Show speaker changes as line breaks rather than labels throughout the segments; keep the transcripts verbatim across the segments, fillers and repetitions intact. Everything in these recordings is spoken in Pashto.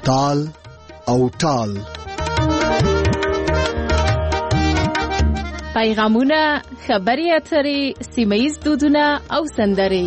تال او ټال.
پیغامونه، خبري اترې، سیمه‌ییز دودونه او سندرې.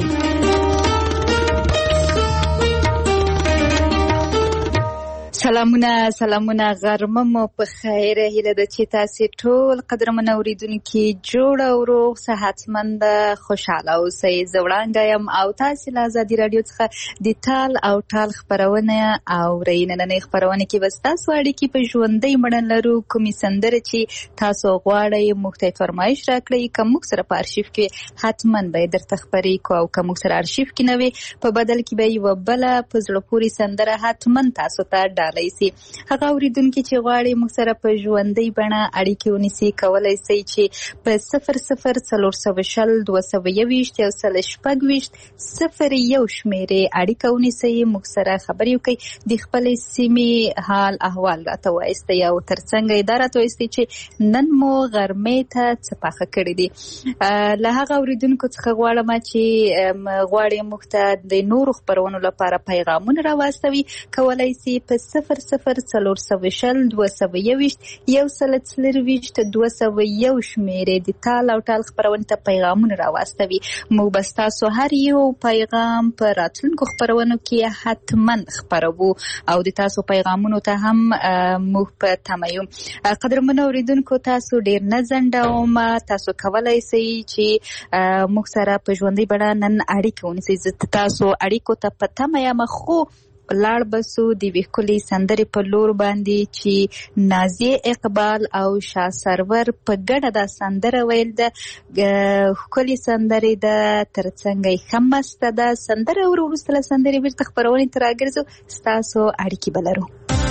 سلامونه سلامونه غرمه مو په خیر. هیله ده چې تاسو ټول قدرمن اوریدونکو جوړ او روغ صحتمند خوشاله اوسئ. زه وړاندې یم او تاسو له ازادي رادیو څخه د ټال او ټال خبرونه اورئ. نننۍ خبرونه کې بس تاسو اړیکې په ژوندۍ مړن لرو. کومې سندرې چې تاسو غواړئ موږ ته فرمایش راکړئ. که موږ سره په ارشیف کې حتما به درته خبرې کوو، او که موږ سره ارشیف کې نه وي په بدل کې به یو بل په زړه پورې سندره حتما تاسو ته ډالۍ سي. هغه اوریدونکو چې غواړي موږ سره په ژوندۍ بڼه اړیکې ونیسي، کولای شي چې په صفر صفر څلور سوه شل دوه سوه یوویشت یو سل شپږ ویشت صفر یو شمیرې اړیکه ونیسي، موږ سره خبرې وکړي، د خپلې سیمې حال احوال راته وایستئ او ترڅنګ یې دا راته وایستئ چې نن مو غرمې ته څه پاخه کړي دي. له هغه اوریدونکو څخه غواړم چې غواړي موږ ته د نورو خبرونو لپاره پیغامونه راواستوي، کولای شي په صفر صفر څلور سوه شل دوه سوه یوویشت یو سل څلرویشت دوه سوه یو شمیرې د ټال او ټال خبرونې ته پیغامونه راواستوي. موږ به ستاسو هر یو پیغام په راتلونکو خبرونو کې حتما خپروو او د تاسو پیغامونو ته هم موږ په تمه یو. قدرمنو اوریدونکو تاسو ډیر نه ځنډوم، تاسو کولای شئ چې موږ سره په ژوندۍ بڼه نن اړیکه ونیسئ. زه تاسو اړیکو ته په تمه یم، خو لاړ بسو د ویکولي سندرې په لور باندې چې نازیه اقبال او شاه سرور په ګډه دا سندره ویل ده. ښکلې سندرې ده، ترڅنګ یې ښه مسته ده سندره. وروسته له سندرې بیرته خپرونې ته راګرځو، ستاسو اړیکې به لرو.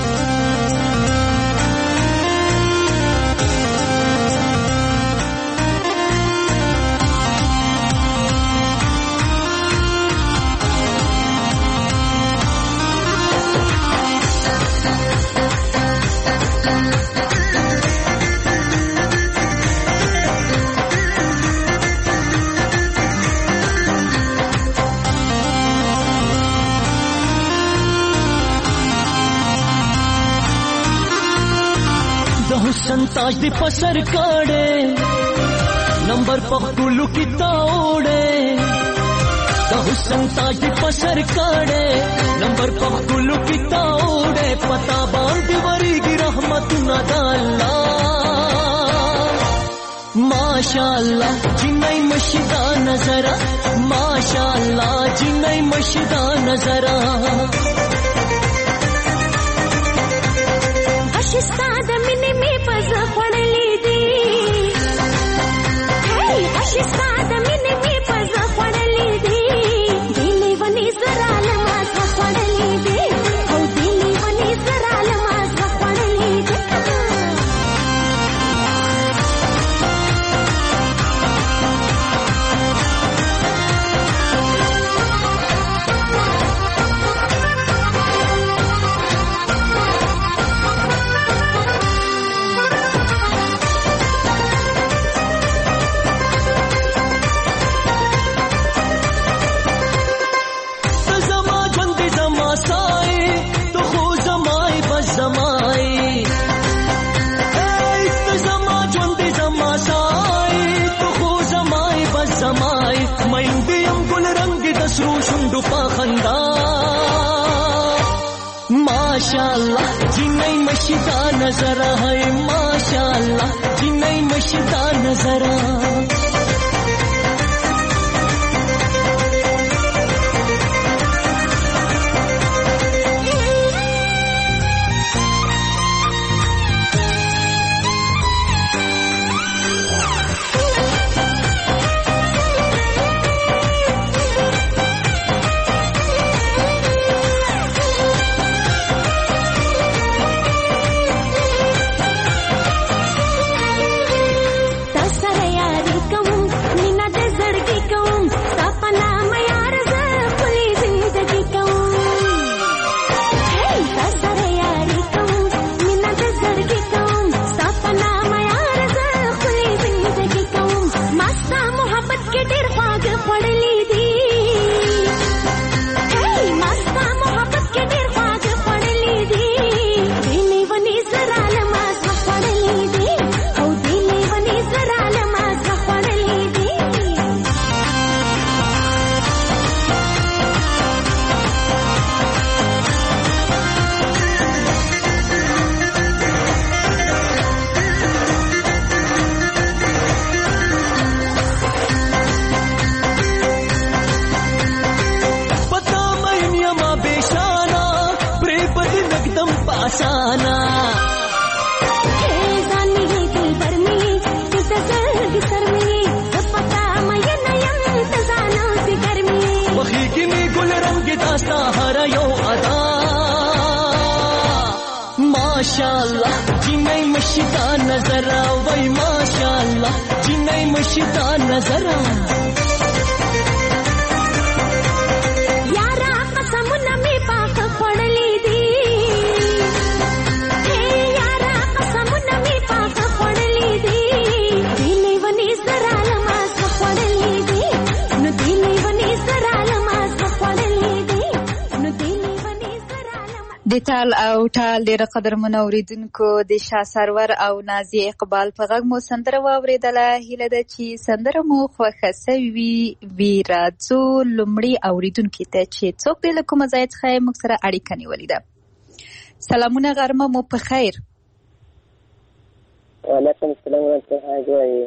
ताज दे पसर काड़े नंबर पखुलू की ताओड़े, हुसन ताज दे पसर काड़े नंबर पखुलू की ताओड़े, पता बांध वरी की रहमत न डाला माशाअल्लाह जिन्नई मशीदा नजरा, माशाअल्लाह जिन्नई मशीदा नजरा.
अशिस्ताद मिने में पज़ पड़ली दी, हे अशिस्ताद मिने में पज़ पड़ली दी, दिली वनी ज़राल माज़ पड़ली दी, हो दिली वनी ज़राल माज़ पड़ली दी.
माशाअल्लाह जिन्नई मशीदा नजरा है, माशाअल्लाह जिन्नई मशीदा नजरा. رنگ داستا هر یو ادا ماشاءالله جنای مشتا نظر وای ماشاءالله جنای مشتا نظر
یارا قسمونه می پاک خړلې دي اے یارا قسمونه می پاک خړلې دي دلې ونی سره لماس خړلې دي نو دلې ونی سره لماس خړلې دي نو دلې ونی سره لماس
د تال او ټال ډېر قدرمن اوریدونکو د شاه سرور او نازي اقبال په غږ مو سندره واورېدله. هیله ده چې سندره مو خوښه سوي وي. راځو لومړي اوریدونکي ته چې څوک دی له کومه ځای څخه موږ سره اړیکه نیولې ده. سلامونه، غرمه مو په خیر.
وعلیکم السلام ورحمة الله وبرکاته.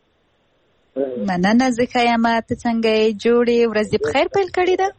مننه، زه ښه یم. ته څنګه یې؟ جوړې ورځې په خیر پیل کړې ده؟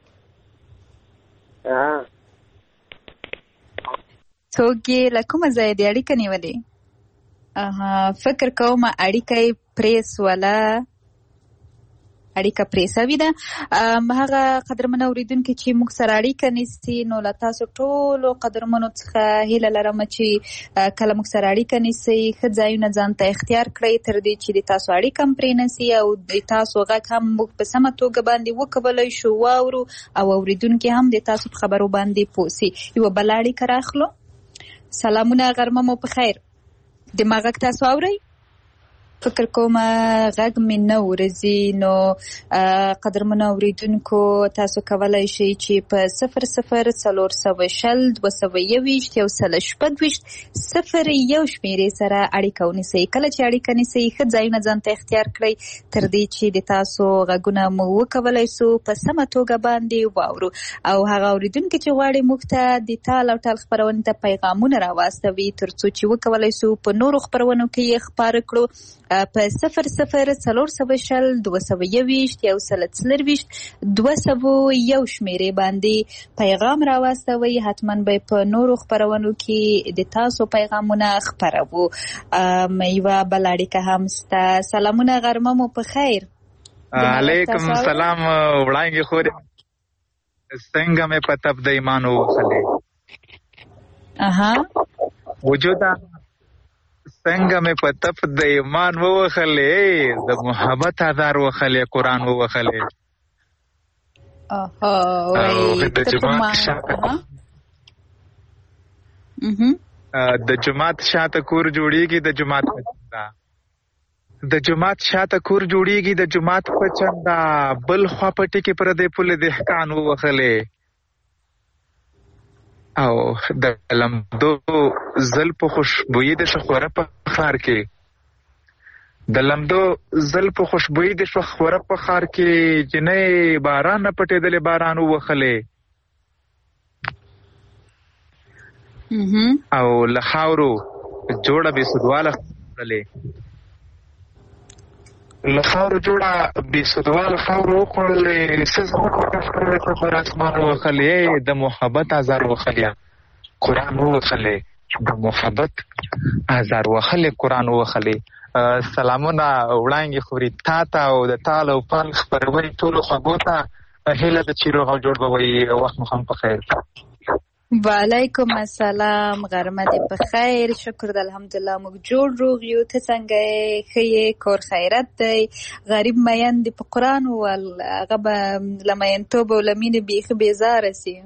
څوک یې له کومه ځای دی اړیکه نیولې؟ فکر کوم اړیکه یې پرې سوله، اړیکه پرې سوې ده. هغه قدرمن اورېدونکي چې موږ سره اړیکه نیسي، نو له تاسو ټولو قدرمنو څخه هیله لرم چې کله موږ سره اړیکه نیسئ ښه ځایونه ځان ته اختیار کړئ تر دې چې د تاسو اړیکه هم پرې نسي او د تاسو غږ هم موږ په سمه توګه باندې وکولی شو واورو او اورېدونکي هم د تاسو په خبرو باندې پوه سي. یوه بله اړیکه راخلو. سلامونه، غرمه مو په خیر. د ما غږ تاسو اورئ؟ فکر کوم غږ مې نه ورځي. نو قدرمنو اوریدونکو تاسو کولی شئ چې په صفر صفر څلور سوه شل دوه سوه یوویشت یو سل شپږ ویشت صفر یو شمېرې سره اړیکه ونیسئ. کله چې اړیکه نیسئ ښه ځایونه ځان ته اختیار کړئ تر دې چې د تاسو غږونه مو وکولی سو په سمه توګه باندې واورو. او هغه اوریدونکي چې غواړي موږ ته د تال او ټال خپرونې ته پیغامونه راواستوي تر څو چې وکولی سو په نورو خپرونو کې یې خپاره کړو په صفر صفر څلور سوه شل دوه سوه یوویشت یو سل څلرویشت دوه سوه یو شمېرې باندې پیغام راواستوئ. حتما به په نورو خپرونو کې د تاسو پیغامونه خپروو. یوه بله اړیکه هم سته. سلامونه، غرمه مو په خیر.
علیکم سلام وړانګې خورې، څنګه مې په تپ د ایمان ووخلې
اها
وجوده څنګه مې په تپ د ایمان ووخلې د محبت آزار وخلې قرآن ووخلې
اها
د جماعت شاته د جماعت شاته کور جوړیږي د جماعت پچندا د جماعت شاته کور جوړیږي د جماعت پچندا بل خوا پټي کې پر دې پل د احکان ووخلې او د لمدو زل په خوشبوئی د شخوره په خار کې د لمدو زل په خوشبوئی د شخوره په خار کې جنې باران نه پټېدلې باران ووخلې او له خاورو جوړه بې سودواله خوړلې له خاورو جوړه بې سودواله خاورو وخوړلې څه زموږ پر اسمان ووخلې د محبت آزار وخلې قرآن ووخلې د محبت آزار وخلې قرآن ووخلې. سلامونه وړانګې خوري تا ته او د تال او پل خپرونې ټولو خوږو ته هیله ده چې روغ او جوړ به وي. وخت مو هم په خیر.
وعلیکم السلام، غرمه دې په خیر. شکر د الحمدلله موږ جوړ روغ یو. ته څنګه یې؟ ښه یې؟ کور خیرت دی؟ غریب مین دې په قرآن وویل، هغه به له مینتوب او له مینې بیخي بېزاره سي.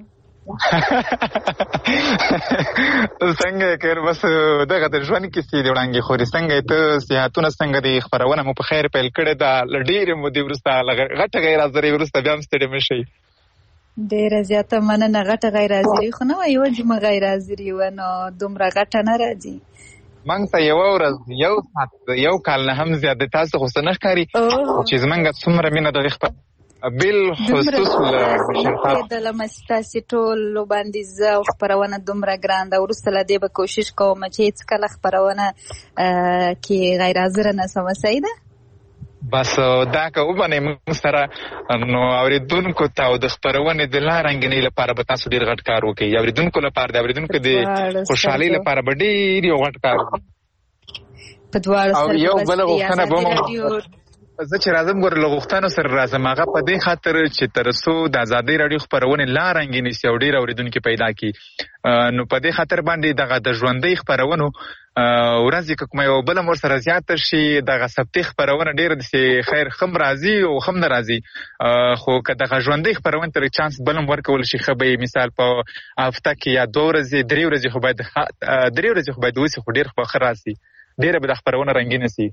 څنګه یې کړ؟ بس دغه د ژوند کیسې دي وړانګې خوري. څنګه یې؟ ته صحتونه څنګه دي؟ خپرونه مو په خیر پیل کړې ده له ډېرې مودې وروسته، له غټه غیر حاضرۍ وروسته بیا هم ستړي مه شئ.
ډېره زیاته مننه. غټه غیر حاضري خو نه وه، یوه جمعه غیر حاضري وه، نو دومره غټه نه راځي.
موږ ته یوه ورځ یو ساعت یو کال نه هم زیات دی. تاسو خو څه نه ښکاري چې زموږ څومره مینه دغې خپل بالخصوص له
کېدلم چې تاسې ټولو باندې زه او خپرونه دومره ګران ده. وروسته له دې به کوشش کوم چې هېڅکله خپرونه کې غیر حاضره نه سمه. صحیح ده؟
بس دا که وبنئ موږ سره، نو اورېدونکو ته او د خپرونې د لا رنګینۍ لپاره به تاسو ډېر غټ کار وکړئ. اورېدونکو لپاره د اورېدونکو د خوشحالۍ لپاره به ډېر یو غټ کار وکړئ.
په دواړو
او یو بله غوښتنه به مو زه چې راځم ګوره له غوښتنو سره راځم هغه په دې خاطر چې تر څو د ازادۍ راډیو خپرونې لا رنګینې سي او ډېر اورېدونکي پیدا کړي نو په دې خاطر باندې دغه د ژوندۍ خپرونو ورځې که کومه یوه بله م ورسره زیاته شي دغه سبتي خپرونه ډېره داسې خیر ښه م راځي او ښه م نه راځي خو که دغه ژوندۍ خپرونې ته چانس بل هم ورکول شي ښه به مثال په هفته کې یا دوه ورځې درې ورځې خو باید درې ورځې خو باید وسي خو ډېر به ښه راسي ډېره به دا خپرونه رنګینه سي.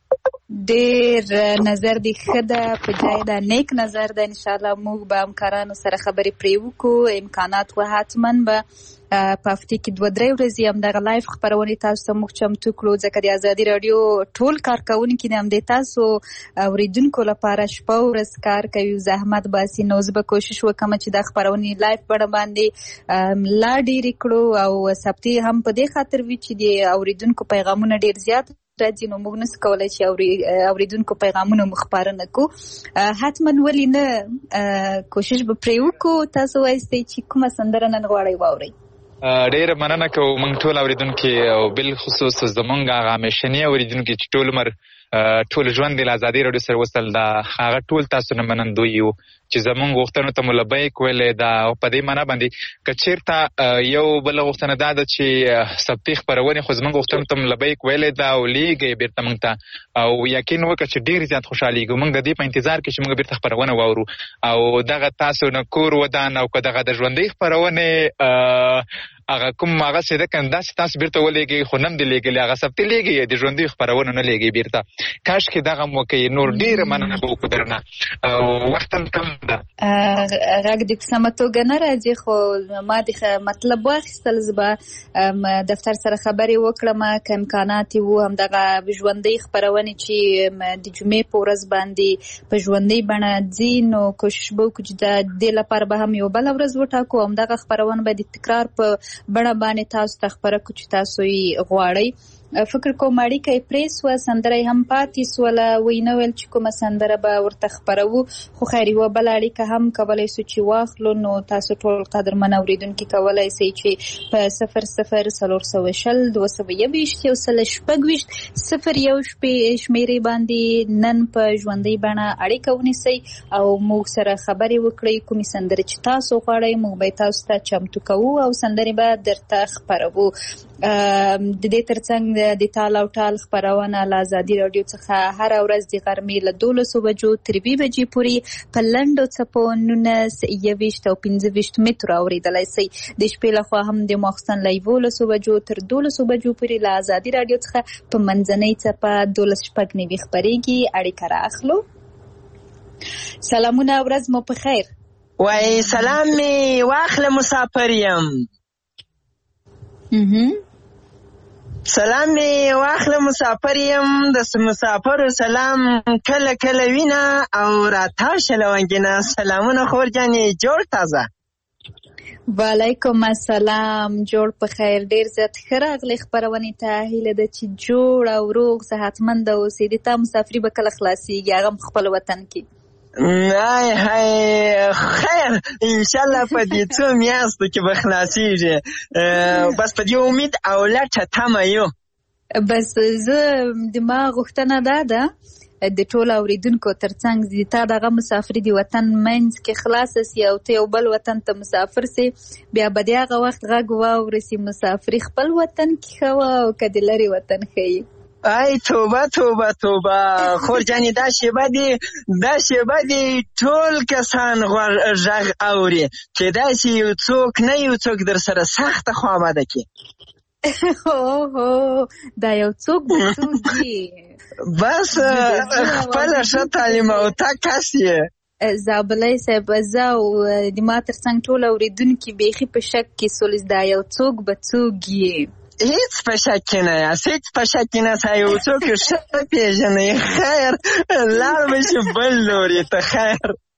ډېر نظر دی ښه ده په ځای ده نیک نظر ده انشاءالله موږ به همکارانو سره خبرې پرې وکړو امکانات و حتما به په هفتې کې دوه درې ورځې همدغه لایف خپرونې تاسو ته موږ چمتو کړو ځکه د ازادي راډیو ټول کارکوونکي د همدې تاسو اورېدونکو لپاره شپه ورځ کار کوي زحمت باسي نو زه به کوشش وکړم چې دا خپرونې لایف بڼه باندې لا ډېرې کړو او سبتي هم په دې خاطر وي چې د اورېدونکو پیغامونه ډېر زیات راځي نو موږ نسو کولی چې اورېدونکو پیغامونه مو خپاره نه کړو حتما ولې نه کوشش به پرې وکړو تاسو وایستئ چې کومه سندره نن غواړئ واورئ
ډېره مننه کوو موږ ټول اورېدونکي او بالخصوص زموږ هغه همیشني اورېدونکي چې ټول عمر ټول ژوند یې له ازادۍ راډیو سره وصل ده هغه ټول تاسو نه منندوی یو چې زموږ غوښتنو ته مو لبیک ویلې ده او په دې معنا باندې که چېرته یو بله غوښتنه دا ده چې سبتي خپرونې خو زموږ غوښتنو ته مو لبیک ویلې ده او لیږئ بېرته موږ ته او یقین وکړه چې ډېر زیات خوشحالېږو موږ د دې په انتظار کې چې موږ بېرته خپرونه واورو او دغه تاسو نه کور ودان او که دغه د ژوندۍ خپرونې هغه کوم هغه چې ده که داسې تاسو بېرته ولېږئ خو نه م دې لېږلې هغه سبتي لېږئ د ژوندۍ خپرونه نه لېږئ بېرته کاشکې دغه م وکړئ نور ډېره مننه به وکړو درنه وخت هم کم ده
غږ دې په سمه توګه نه راځي خو ما د مطلب واخیستل زه به دفتر سره خبرې وکړم که امکانات یې وو همدغه ژوندۍ خپرونې چې د جمعې په ورځ باندې په ژوندۍ بڼه ځي نو کوشش به وکړو چې د دې لپاره به هم یو بله ورځ وټاکو همدغه خپرونه به د تکرار په بڼه باندې تاسو ته خپره کړو چې تاسو یې غواړئ فکر کوم اړیکه یې پرې سوه سندره یې هم پاتې سوله وی نه ویل چې کومه سندره به ورته خپروو خو خیر یوه بله اړیکه هم کولی سو چې واخلو نو تاسو ټول قدرمن اورېدونکي کولی سئ چې په صفر صفر څلور سوه شل دوه سوه یوویشت یو سل شپږ ویشت صفر یو شمېرې باندې نن په ژوندۍ بڼه اړیکه ونیسئ او موږ سره خبرې وکړئ کومې سندرې چې تاسو غواړئ موږ به یې تاسو ته چمتو کوو او سندرې به درته خپروو د دې تر څنګ د تال او ټال خپرونه له ازادي راډیو څخه هره ورځ د غرمې له دولسو بجو تر یوې بجې پورې په لنډو څپو نولس یوویشت او پنځه ویشت مترو اورېدلی سئ د شپې لخوا هم د ماخوستن له یولسو بجو تر دولسو بجو پورې له ازادي راډیو څخه په منځنۍ څپه دولس شپږ نوي خپرېږي اړیکه را اخلو سلامونه ورځ مو په خیر
وای سلام می واخله مسافر یم سلام می واخله مسافر یم د مسافر سلام کله کله وینا او راتاو شلونګینا سلامونه خور جانې جوړ تازه
وعلیکم السلام جوړ په خیر ډیر زیات ښه راغلی خپرونې ته هیله ده چې جوړ او روغ صحتمند اوسې د تا مسافري به کله خلاصېږي هغه هم خپل وطن کې
نه هی خیر انشالله په دې څو میاشتو کې به خلاصېږي بس په دې امید او لټه تمه یو
بس زه د ما غوښتنه دا ده د ټولو اورېدونکو تر څنګ د تا دغه مسافري د وطن منځ کې خلاصه سي او ته یو بل وطن ته مسافر سي بیا به د هغه وخت غږ واورسي مسافري خپل وطن کې ښه وه او که د لرې وطن ښه
ای توبه توبه توبه خور جانې دا شیبه دی دا شیبه دی ټول کسان غږ اوري چې داسې یو څوک نه یو څوک در سره سخته خوابده کړي
هو دا یو څوک به څوک وي
بس خپله ښه تعلیم او تا کس یې
زابلی صاحب زه او د ما تر څنګ ټول اورېدونکي بیخي په شک کې سولس دا یو څوک به څوک یې
هیڅ په شک کې نه یاست هیڅ په شک کې نه سه یو څوک ښه پېژنئ خیر لاړ به شي بل لوري ته خیر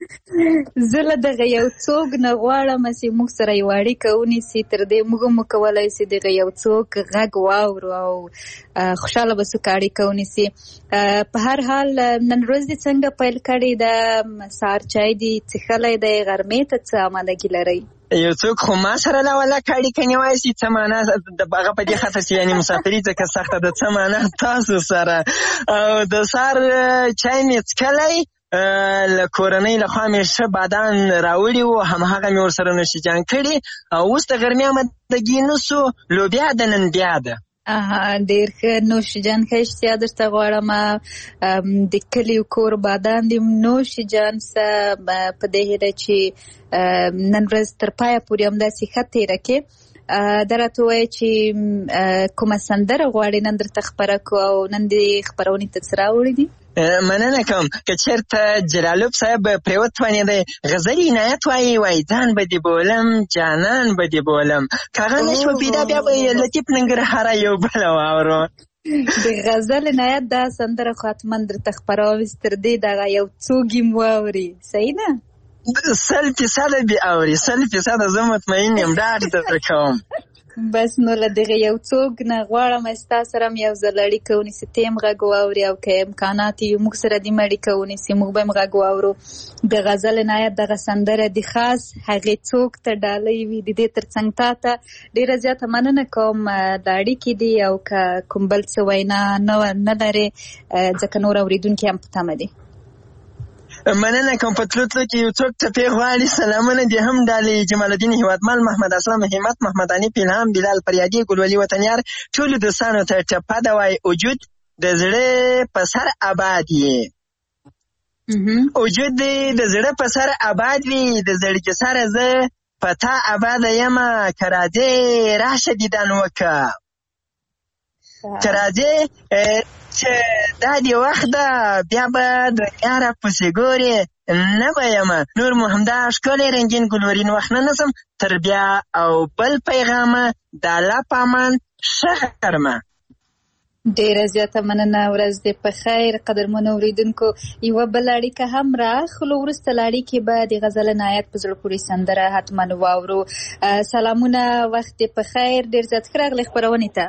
زه له دغه یو څوک نه غواړم چې موږ سره یو اړیکه ونیسي، تر دې موږ هم وکولی چې دغه یو څوک غږ واورو او خوشحاله به څوک اړیکه ونیسي. په هر حال نن ورځ دې څنګه پیل کړې ده؟ سهار چای دې څښلی دی؟ غرمې ته څه امادګي لرئ؟
یو څوک خو ما سره لا ولاکه اړیکه نیوای شي، څه معنا د هغه په دې خاطر چې یعنې مسافري ځکه سخته ده، څه معنا تاسو سره. او د سهار چای مې څښلی، له کورنۍ لخوا مې ښه بادان راوړي وو، همهغه مې ورسره نوشیجان کړي، او اوس د غرمې امادګي نسو، لوبیا د نن بیا ده.
ډېر ښه. نوشیجان ښه اشتیا درته غواړم. د کلیو کور بادان دي، نوشیجان څه په دې هیله چې نن ورځ تر پایه پورې همداسې ښه تېره کړې. دا راته ووایه چې کومه سندره غواړې نن درته خپره کړو او نن دې خپرونې ته څه راوړي دي؟
مننه کوم. که چېرته جلالوب صاحب پرې وتوانېدی غزل عنایت وایي، وایي ځان به دې بولم جانان به دې بولم، که هغه نه شوه پیدا بیا به یې لطیف ننګرهاره یو بله واورو.
د غزل عنایت دا سندره خو حتما درته خپروم چې تر دې دغه یو څوک یې واوري. صحیح ده؟
سل فیصده دې اوري، سل فیصده زه مطمئن یم، ډاډ درته کوم.
بس نو له دغه یو څوک نه غواړم ستا سره هم یو ځل اړیکه ونیسي، ته هم غږ واوري، او که امکانات یو موږ سره دې هم اړیکه ونیسي، موږ به هم غږ واورو. د غزل عنایت دغه سندره د خاص هغې څوک ته ډالۍ وي، د دې تر څنګ تا ته ډېره زیاته مننه کوم د اړیکې دي، او که کوم بل څه وینا نه لرې ځکه نور اورېدونکي هم په تمه دي.
مننه کوم. په تلو تلو کې یو څوک ټپې غواړي، سلامونه دې هم ډالۍ. جمال الدین هیوادمل، محمد اسلام همت، محمد حنیف الهام، بلال فریادي، ګلولي وطنیار، ټولو دوستانو ته ټپه ده وایي وجود د زړه په سر آباد یې، وجود دې د زړه په سر آباد وي، د زړګي سره زه په تا آباده یمه، که راځې راشه دیدن وکړه، که راځې چې دا دې وخت ده بیا به دنیا را پسې ګورې نه به یمه، نور مو همدا ښکلی رنګین ګلورین وخت نه نسم، تر بیا او بل پیغامه د الله په امان ښه غرمه.
ډېره زیاته مننه، ورځ دې په خیر. قدرمنو اورېدونکو، یوه بله اړیکه هم راخلو، وروسته له اړیکې به د غزل عنایت په زړه پورې سندره حتما واورو. سلامونه، وخت دې په خیر، ډېر زیات ښه راغلی خپرونې ته.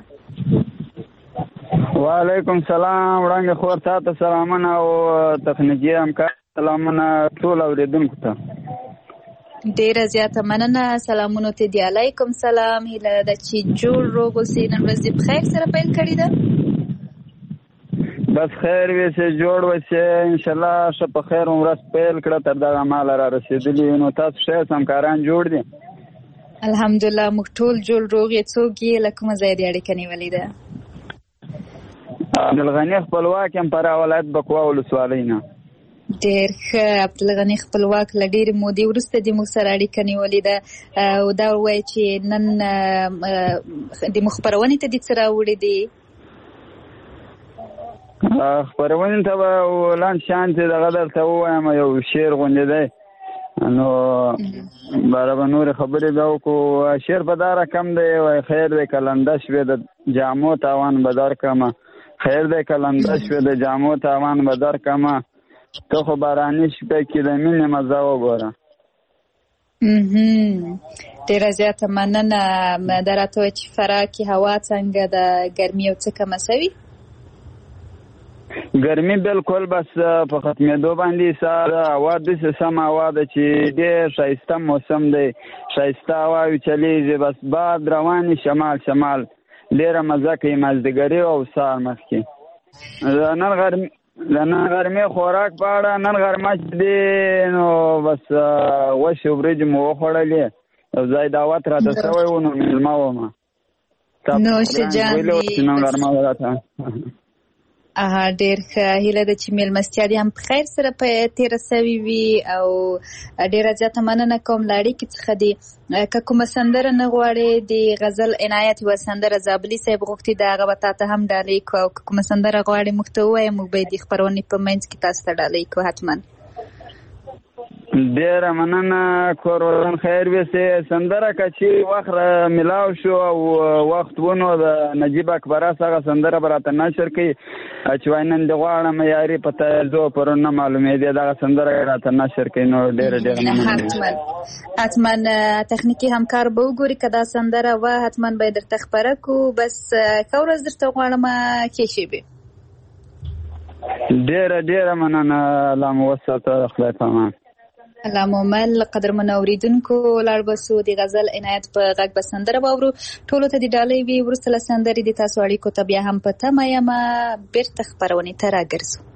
وعلیکم سلام، وړاندې خور تاته سلامونه او تخنیکي همکار سلامونه ټول اورېدونکو ته.
ډېره زیاته مننه، سلامونو ته دې علیکم سلام. هیله ده چې جوړ روغ اوسې، نن ورځ دې په خیر سره پیل کړې ده؟
بس خیر وي چې جوړ وسې، انشاءالله ښه په خیر ورځ پیل کړه، تر دغه ماله را رسېدلي. نو تاسو ښه یاست؟ همکاران جوړ دي؟
الحمدلله موږ ټول جوړ روغ یې. څوک یې له کومه ځایه دې اړیکه نیولې ده؟
عبدالغني خپلواک یم، فراه ولایت بکوا ولسوالۍ نه.
ډېر ښه. عبدالغني خپلواک، له ډېرې مودې وروسته دې موږ سره اړیکه نیولې ده، او دا ووایه چې نن د موږ خپرونې ته دې څه راوړي دي؟
خپرونې ته به لاندې شانتې دغه درته ووایم، یو شعر غوندې دی، نو باره به نورې خبرې بیا وکړو. شعر په دا رقم دی، وایي خیر دی که لنده شوې د جامو تاوان به درکړمه، خیر دی که لنده شوې د جامو تاوان به درکړمه، ته خو باراني شپې کې د مینې مزه وګوره.
ډېره زیاته مننه. دا راته وایه چې فراه کې هوا څنګه ده؟ ګرمي یو څه کمه شوي؟
ګرمي بالکل بس په ختمېدو باندې ساره هوا داسې سم هوا ده چې ډېر ښایسته موسم دی، ښایسته هواوې چلیږي، بس باد روانې شمال شمال، ډېره مزه کوي مازدیګري او سهار مخکې. نن غرمې د نن غرمې خوراک په اړه، نن غرمه چې دی نو بس غوښې وریجې مو وخوړلې، یو ځای دعوت راته شوی و، نو مېلمه ومه.
نوشجان دي.
نن غرمه راته
اها ډېر ښه. هیله ده چې مېلمستیا دې هم په خیر سره تېره سوې وي، او ډېره زیاته مننه کوم له اړیکې څخه دي. که کومه سندره نه غواړې، د غزل عنایت یوه سندره زابلي صاحب غوښتي ده، هغه به تا ته هم ډالۍ کړو، او که کومه سندره غواړې موږ ته ووایه، موږ به یې د خپرونې په منځ کې تاسو ته ډالۍ کړو حتما.
ډیره مننه کور ودان خیر وسه سندره کچی وخت ملاو شو او وخت ونه د نجیب اکبر سره سندره براته نشر کی چې وینن د غواړم یاري پته زو پرونه معلومه دی دا سندره راته نشر کی نو ډیره ډیره مننه
حتما تخنیکی همکار به وګوري کدا سندره و حتما به درته خبره کو بس کورز درته غواړم کې شي به
ډیره ډیره مننه الله مو وساته خدای پامان
الله مومل قدرمن اوریدونکو لاړ بسو د غزل عنایت په غږ بسندره باورو ټولو ته د ډالۍ وی ورسله سندري د تاسو اړیکو ته بیا هم پته مې ما بیرته خبرونه ته راګرځو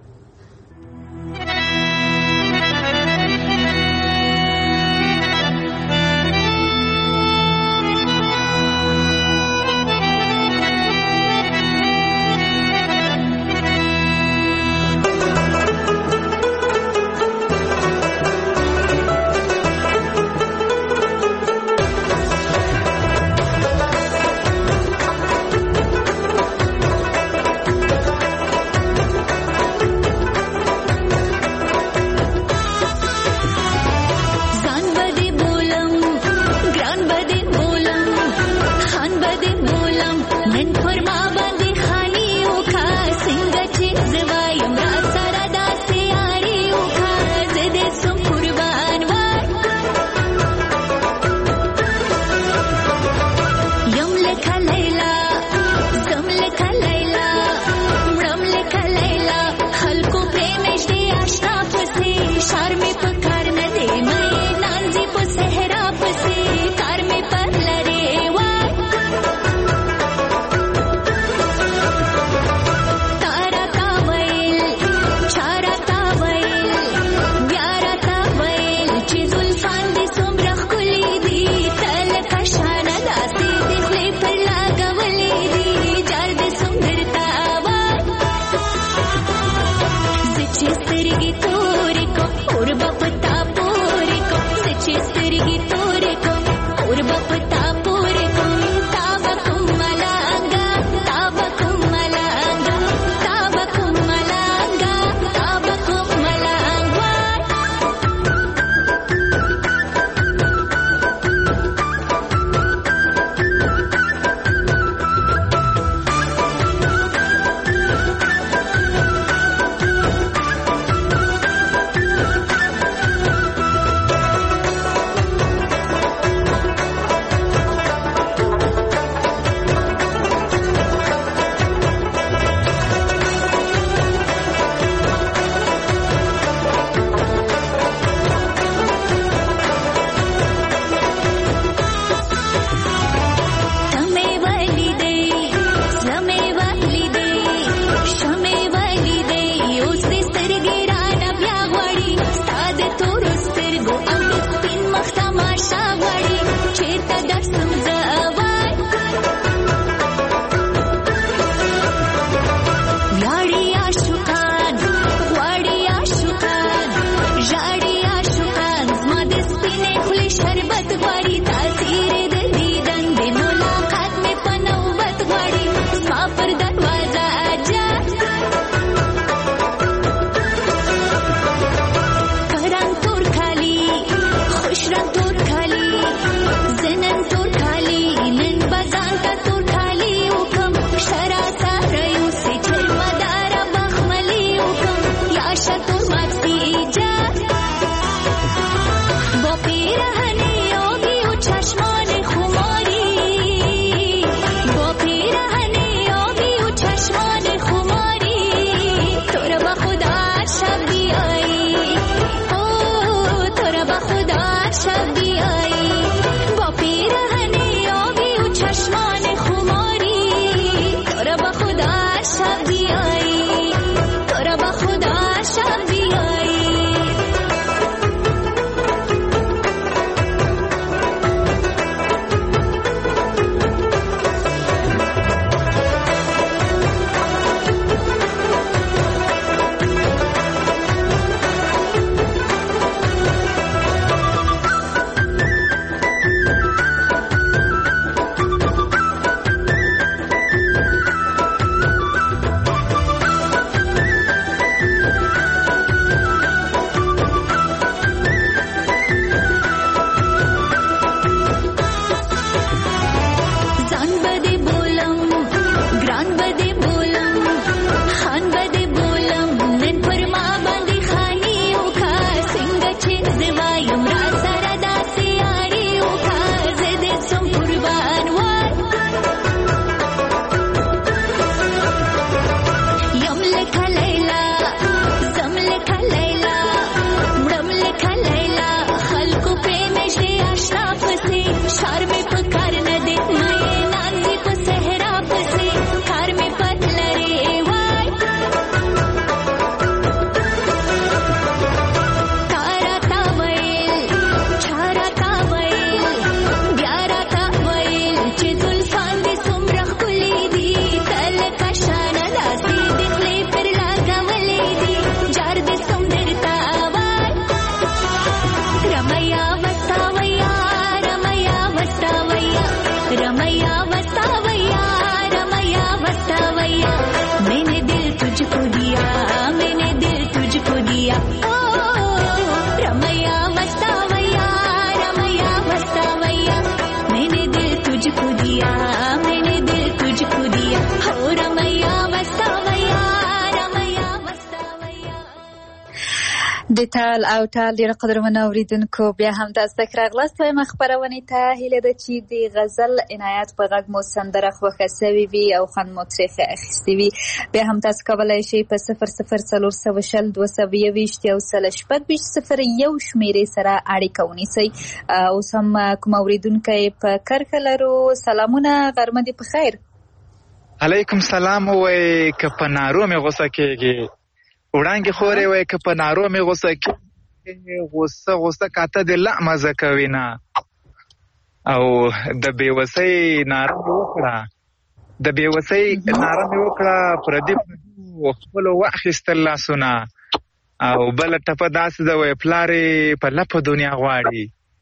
د تال او تال ډېر قدرمنو اوریدونکو بیا هم تاسو ته راغلاست وایم خپرونې ته هیله ده چې د غزل عنایت په غږ مو سندره خوښه سوې وي او خوند مو ترې اخیستی وي. بیا هم تاسو کولی شئ په صفر صفر څلور سوه شل دوه سوه یوویشت یو سل شپږ ویشت صفر یو شمېرې سره اړیکه ونیسئ. اوس هم کوم اوریدونکی په کرښه لرو. سلامونه، غرمه دې په خیر.
علیکم سلام. وایي که په نارو مې غوسه کېږي وړانګې خورې، وایي که په نارو مې غوسه کېږي غوسه غوسه کاته دې لا مزه کوي نه. او د بېوسۍ ناره مې وکړه د بېوسۍ ناره مې وکړه پردي خپلو واخیستل لاسونه. او بله ټپه داسې ده وایي پلار یې په لپه دنیا غواړي.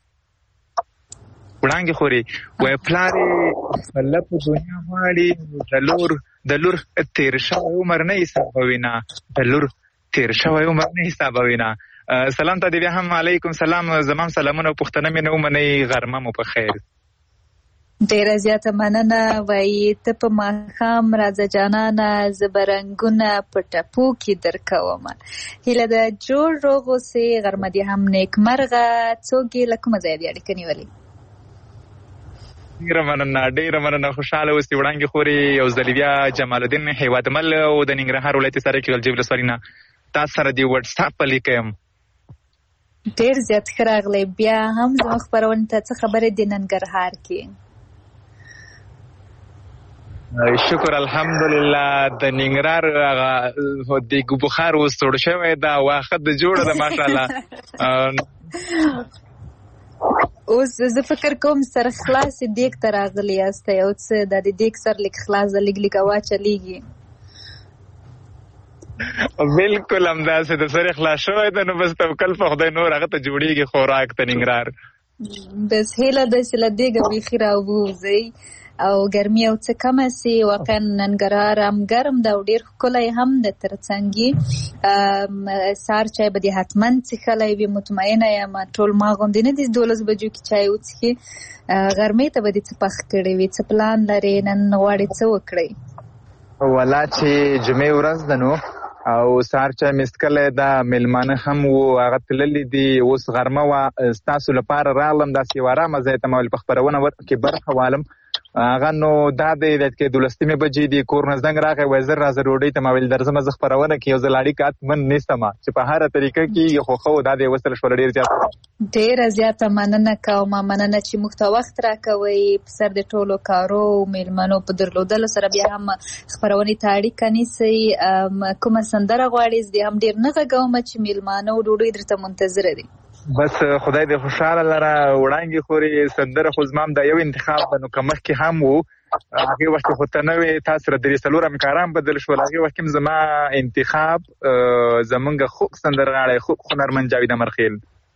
وړانګې خورې وایي پلار یې په لپه دنیا غواړي. د لور د لور تیر شوی عمر نه حسابوي نه د لور تیر شوی عمر نه حسابوي نه. سلام ته دې بیا هم علیکم سلام. زمام سلامونه او پوښتنه مې نه ومنئ. غرمه مو په خیر.
ډېره زیاته مننه. وایي ته په ماښام راځه جانانه زه به رنګونه په ټپو کې درکومه. هیله ده جوړ روغ اوسې. غرمه دې هم نیکمرغه. څوک یې له کومه ځایه دې اړیکه نیولې؟
ډېره مننه ډېره مننه. خوشحاله اوسې وړانګې خورې. یو ځلې بیا جمال الدین هیوادمل او د ننګرهار ولایت سرکې غلجۍ ولسوالۍ نه تاسو سره د وټساپ په لیکه یم.
ډېر زیات ښه راغلی. بیا هم زموږ خپرونې ته څه خبرې د ننګرهار کې؟
شکر الحمدلله. د ننګرهار هغه دیګ بخار اوس توړ شوی ده. واښه د جوړه ده ماشاءالله. اوس زه فکر کوم سر خلاصې دیګ ته راغلی یاستئ او څه دا د دیګ سر لیک خلاص ده لیک لیک هوا چلیږي. بالکل همداسې د سر خلاص شوی ده. نو بس توکل په خدای نور هغه ته جوړېږي خوراک ته ننګرهار.
بس هیله ده چې له دیګه بیخي راووځئ او ګرمي او څه کمه سي. واقعا ننګرهار هم ګرم ده او ډېر ښکلی هم ده. ترڅنګ سهار چای به دې حتما څښلی وي. مطمئنه یم ټول ما غوندې نه دي دولس بجو کې چای وڅښي. غرمې ته به دې څه پخ کړی وي؟ څه پلان لرې؟ نن غواړې څه وکړئ؟
ولا چې جمعې ورځ ده نو او سهار چای مې څښلی ده. میلمانه هم وو هغه تللي دي. اوس غرمه وه ستاسو لپاره راغلم. داسې یو ارامه ځای ته ما ویل په خپرونه کې برخه والم. هغه نو دا دی چې دولسمې بجې دي کور نه زنګ راغی وایي زر راځه ډوډۍ ته. ما ویل درځمه زه خپرونه کې یو ځل اړیکه حتمن نیسمه چې په هره طریقه کېږي خو ښه و دا دی وصل شوله. ډېر زیات
ډېره زیاته مننه کومه. مننه چې موږ ته وخت راکوئ په سر د ټولو کارو میلمنو په درلودلو سره بیا هم خپرونې ته اړیکه نیسئ. کومه سندره غواړئ؟ زه دې هم ډېر نه غږومه چې میلمانه او ډوډۍ درته منتظره دي.
بس خدای دې خوشحاله لره. وړانګې خورې سندره خو زما هم دا یو انتخاب ده. نو که مخکې هم و هغې وخت خو ته نه وې تا سره درې څلور همکاران بدل شول. هغې وخت کې زما انتخاب زمونږ خوږ سندرغاړی خوږ هنرمند جاوید امرخیل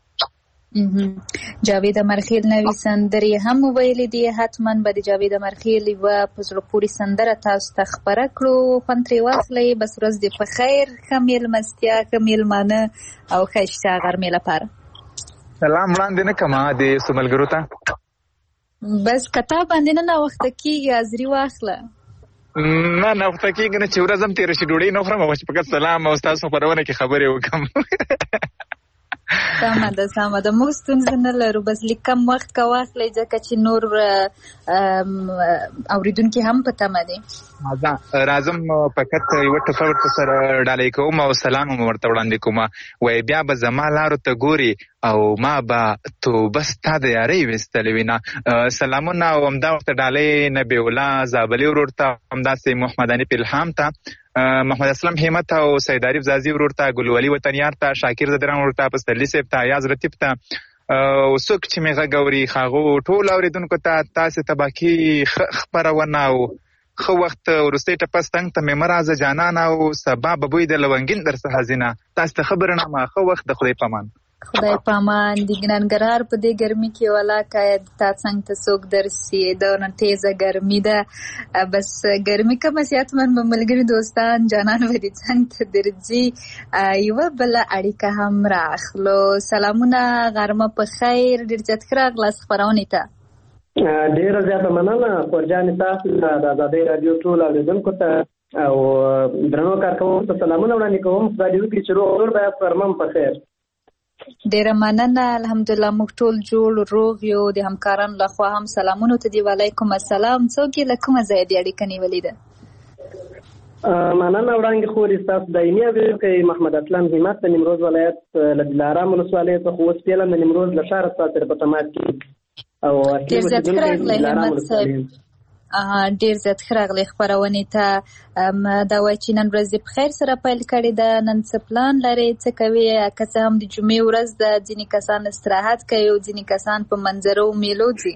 جاوید امرخیل نوې سندرې هم ویلې دي. حتما به د جاوید امرخیل یوه په زړه پورې سندره تاسو ته خپره کړو. خوند ترې واخلئ. بس ورځ دې په خیر. ښه میلمستیا ښه میلمانه او ښایسته غرمې لپاره.
سلام وړاندې نه کړمه د څو ملګرو ته.
بس کتاب باندې نه ناوخته کېږي حاضري واخله.
نه ناوخته کېږي نه چې ورځ هم تېره شي ډوډۍ نه خورم او چې فقط سلام او ستاسو خپرونه کې خبرې وکړم.
سمه ده سمه ده. موږ ستونزه نه لرو. بس لږ کم وخت که واخلئ ځکه چې نور اورېدونکي هم په تمه دي.
راځم فقط یوه ټپه ورته سره ډالۍ کوم او سلام هم ورته وړاندې کوم. وایي بیا به زما لارو ته ګوري او ما به توبه ستا د یارۍ ویستلې وي نه. سلامونه او همدا ورته ډالۍ نبی الله زابلي ورور ته، همداسې محمد حنیف الهام ته، محمد اسلم همت او سید عارف زازي ورور ته، ګلولي وطنیار ته، شاکر زدران ورور ته، پسرلي صاحب ته، ایاز رتیب ته او څوک چې مې غږ اوري هغو ټول اورېدونکو ته تاسې ته باقي خپرونه او ښه وخت وروستۍ ټپه ستنګ ته مې مه راځه جانانه او سبا به بوی د لونګین در څخه ځینه. تاسې ته خبره نامه ښه وخت د خدای پامان.
خدای پامان. د ننګرهار په دې ګرمي کې ولاکه تا څنګ ته څوک درسي دونه تیزه ګرمي ده. بس ګرمي کمه سي حتما به ملګري دوستان جانان به دې څنګ ته درځي. یوه بله اړیکه هم راخلو. سلامونه غرمه په خیر. ډېر زیات ښه راغلاست خپرونې ته.
ډېره زیاته مننه خورجانې تاسو د ازادۍ راډیو ټول اورېدونکو ته او درنو کارکوونکو ته سلامونه وړاندې کوم. خدای دې وکړي چې روغ جوړ به یاست. غرمه په خیر.
ډیره مننه. الحمدلله موږ ټول جوړ روغ یو. د همکارانو لخوا هم سلامونه ته دی. وعلیکم السلام. څوک یې له کومه ځایه دې اړیکه نیولې ده؟
مننه وړاندې خوري ستاسو دایمي اورېدونکی محمد اسلام همت د نیمروز ولایت له دلارام ولسوالۍ څخه اوس فعلا د نیمروز له ښاره ستاسو سره په تماس کې او
ډېر زیات ښه راغلی همت صاحب. ډېر زیات ښه راغلی خپرونې ته. دا وایي چې نن ورځ دې په خیر سره پیل کړې ده. نن څه پلان لرې؟ څه کوې؟ که څه هم د جمعې ورځ ده، ځینې کسان استراحت کوي او ځینې کسان په منظرو میلو ځي.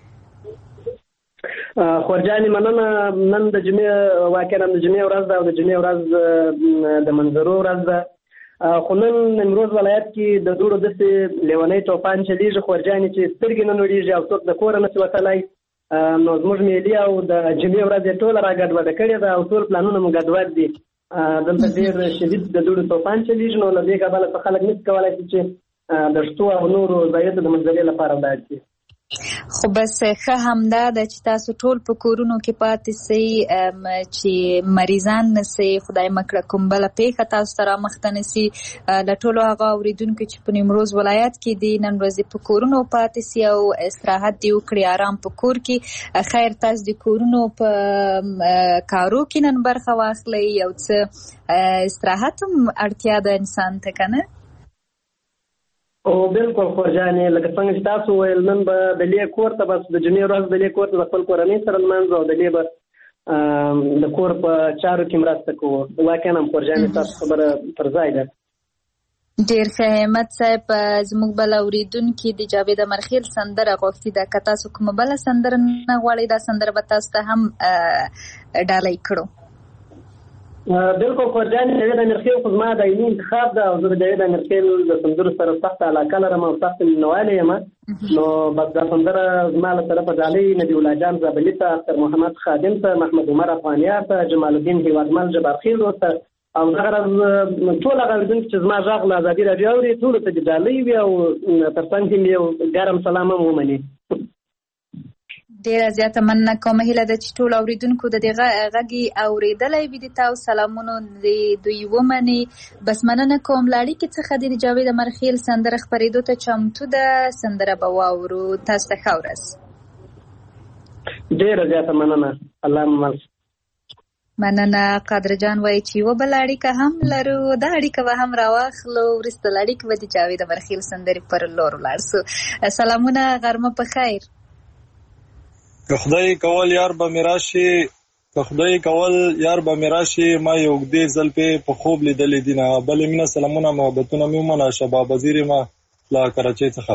خورجانې مننه. نن د جمعې واقعا د جمعې ورځ ده او د جمعې ورځ د منظرو ورځ ده. خو نن نیمروز ولایت کې د دوړو داسې لیونی توپان چلیږي خورجانې چې سترګې نه نوړېږي او څوک د کوره نشي وتلی. نو زموږ ملي او د جمعې ورځ یې ټوله را ګډوډه کړې ده او ټول پلانونه مو ګډوډ دي. دلته ډېر شدید د دوړو توپان چلیږي. نو له دې کبله څه خلک نشي کولی شي چې د شتو او نورو ځایونو د منظرې لپاره ولاړ شي.
خو بس ښه همدا ده چې تاسو ټول په کورونو کې پاتې سئ، چې مریضان نه سئ، خدای مکړه کوم بله پیښه تاسو ته رامخته نه سي. له ټولو هغه اورېدونکو چې په نیمروز ولایت کې دي نن ورځې په کورونو پاتې سي او استراحت دې وکړي، آرام په کور کې. خیر تاسو د کورونو په کارو کې نن برخه واخلئ، یو څه استراحت هم اړتیا ده انسان ته، که نه؟
او بالکل خورجانې لکه څنګه چې تاسو ویل نن به د لې کور ته بس د جمعې ورځ د لې کور ته د خپل کورنۍ سره لمانځو او د لې به د کور په چارو کې مرسته کوو. واقعا هم خورجانې تاسو خبره پر ځای ده.
ډېر ښه همت صاحب. زموږ بله اورېدونکي د جاوید امرخیل سندره غوښتې ده. که تاسو کومه بله سندره نه غواړئ دا سندره به تاسو ته هم ډالۍ کړو.
بالکل خورجانې جاوید امرخیل خو زما دایمي انتخاب ده او زه د جاوید امرخیل د سندرو سره سخته علاقه لرم او سخته مینهوالی یم. نو بس دا سندره زما له طرفه ډالۍ نبي الله جان زابلي ته، اختر محمد خادم ته، محمد عمر افغانیار ته، جمال الدین هیوادمل جبارخیلو ته او دغه ورځ ټول هغه اورېدونکي چې زما غږ له ازادي راډیو اوري ټولو ته دې ډالۍ وي او تر څنګ کې یو ګرم سلام هم ومني.
ډیره زیاته مننه کوم. هیله ده چې ټول اورېدونکو د دې غږ اورېدلی وي د تاسو سلامونو دوی ومني. بس مننه کوم. له اړیکې څخه د جاوید امرخیل سندره خپرېدو ته چمتو ده. سندره به واورو. تاسو ته ښه ورځ.
ډیره زیاته مننه. الله مل
مننه. قادر جان وایي چې یوه بله اړیکه هم لرو. دا اړیکه به هم راواخلو. وروسته له اړیکې به د جاوید امرخیل سندرې پر لور ولاړ سو. سلامونه، غرمه په خیر.
که خدای کول یار به می راشي، که خدای کول یار به می راشي، ما یو اوږدې زلفې په خوب لیدلې دي. نه بلې مینه سلامونه محبتونه مې ومنه. شباب وزیر یم له کراچۍ څخه.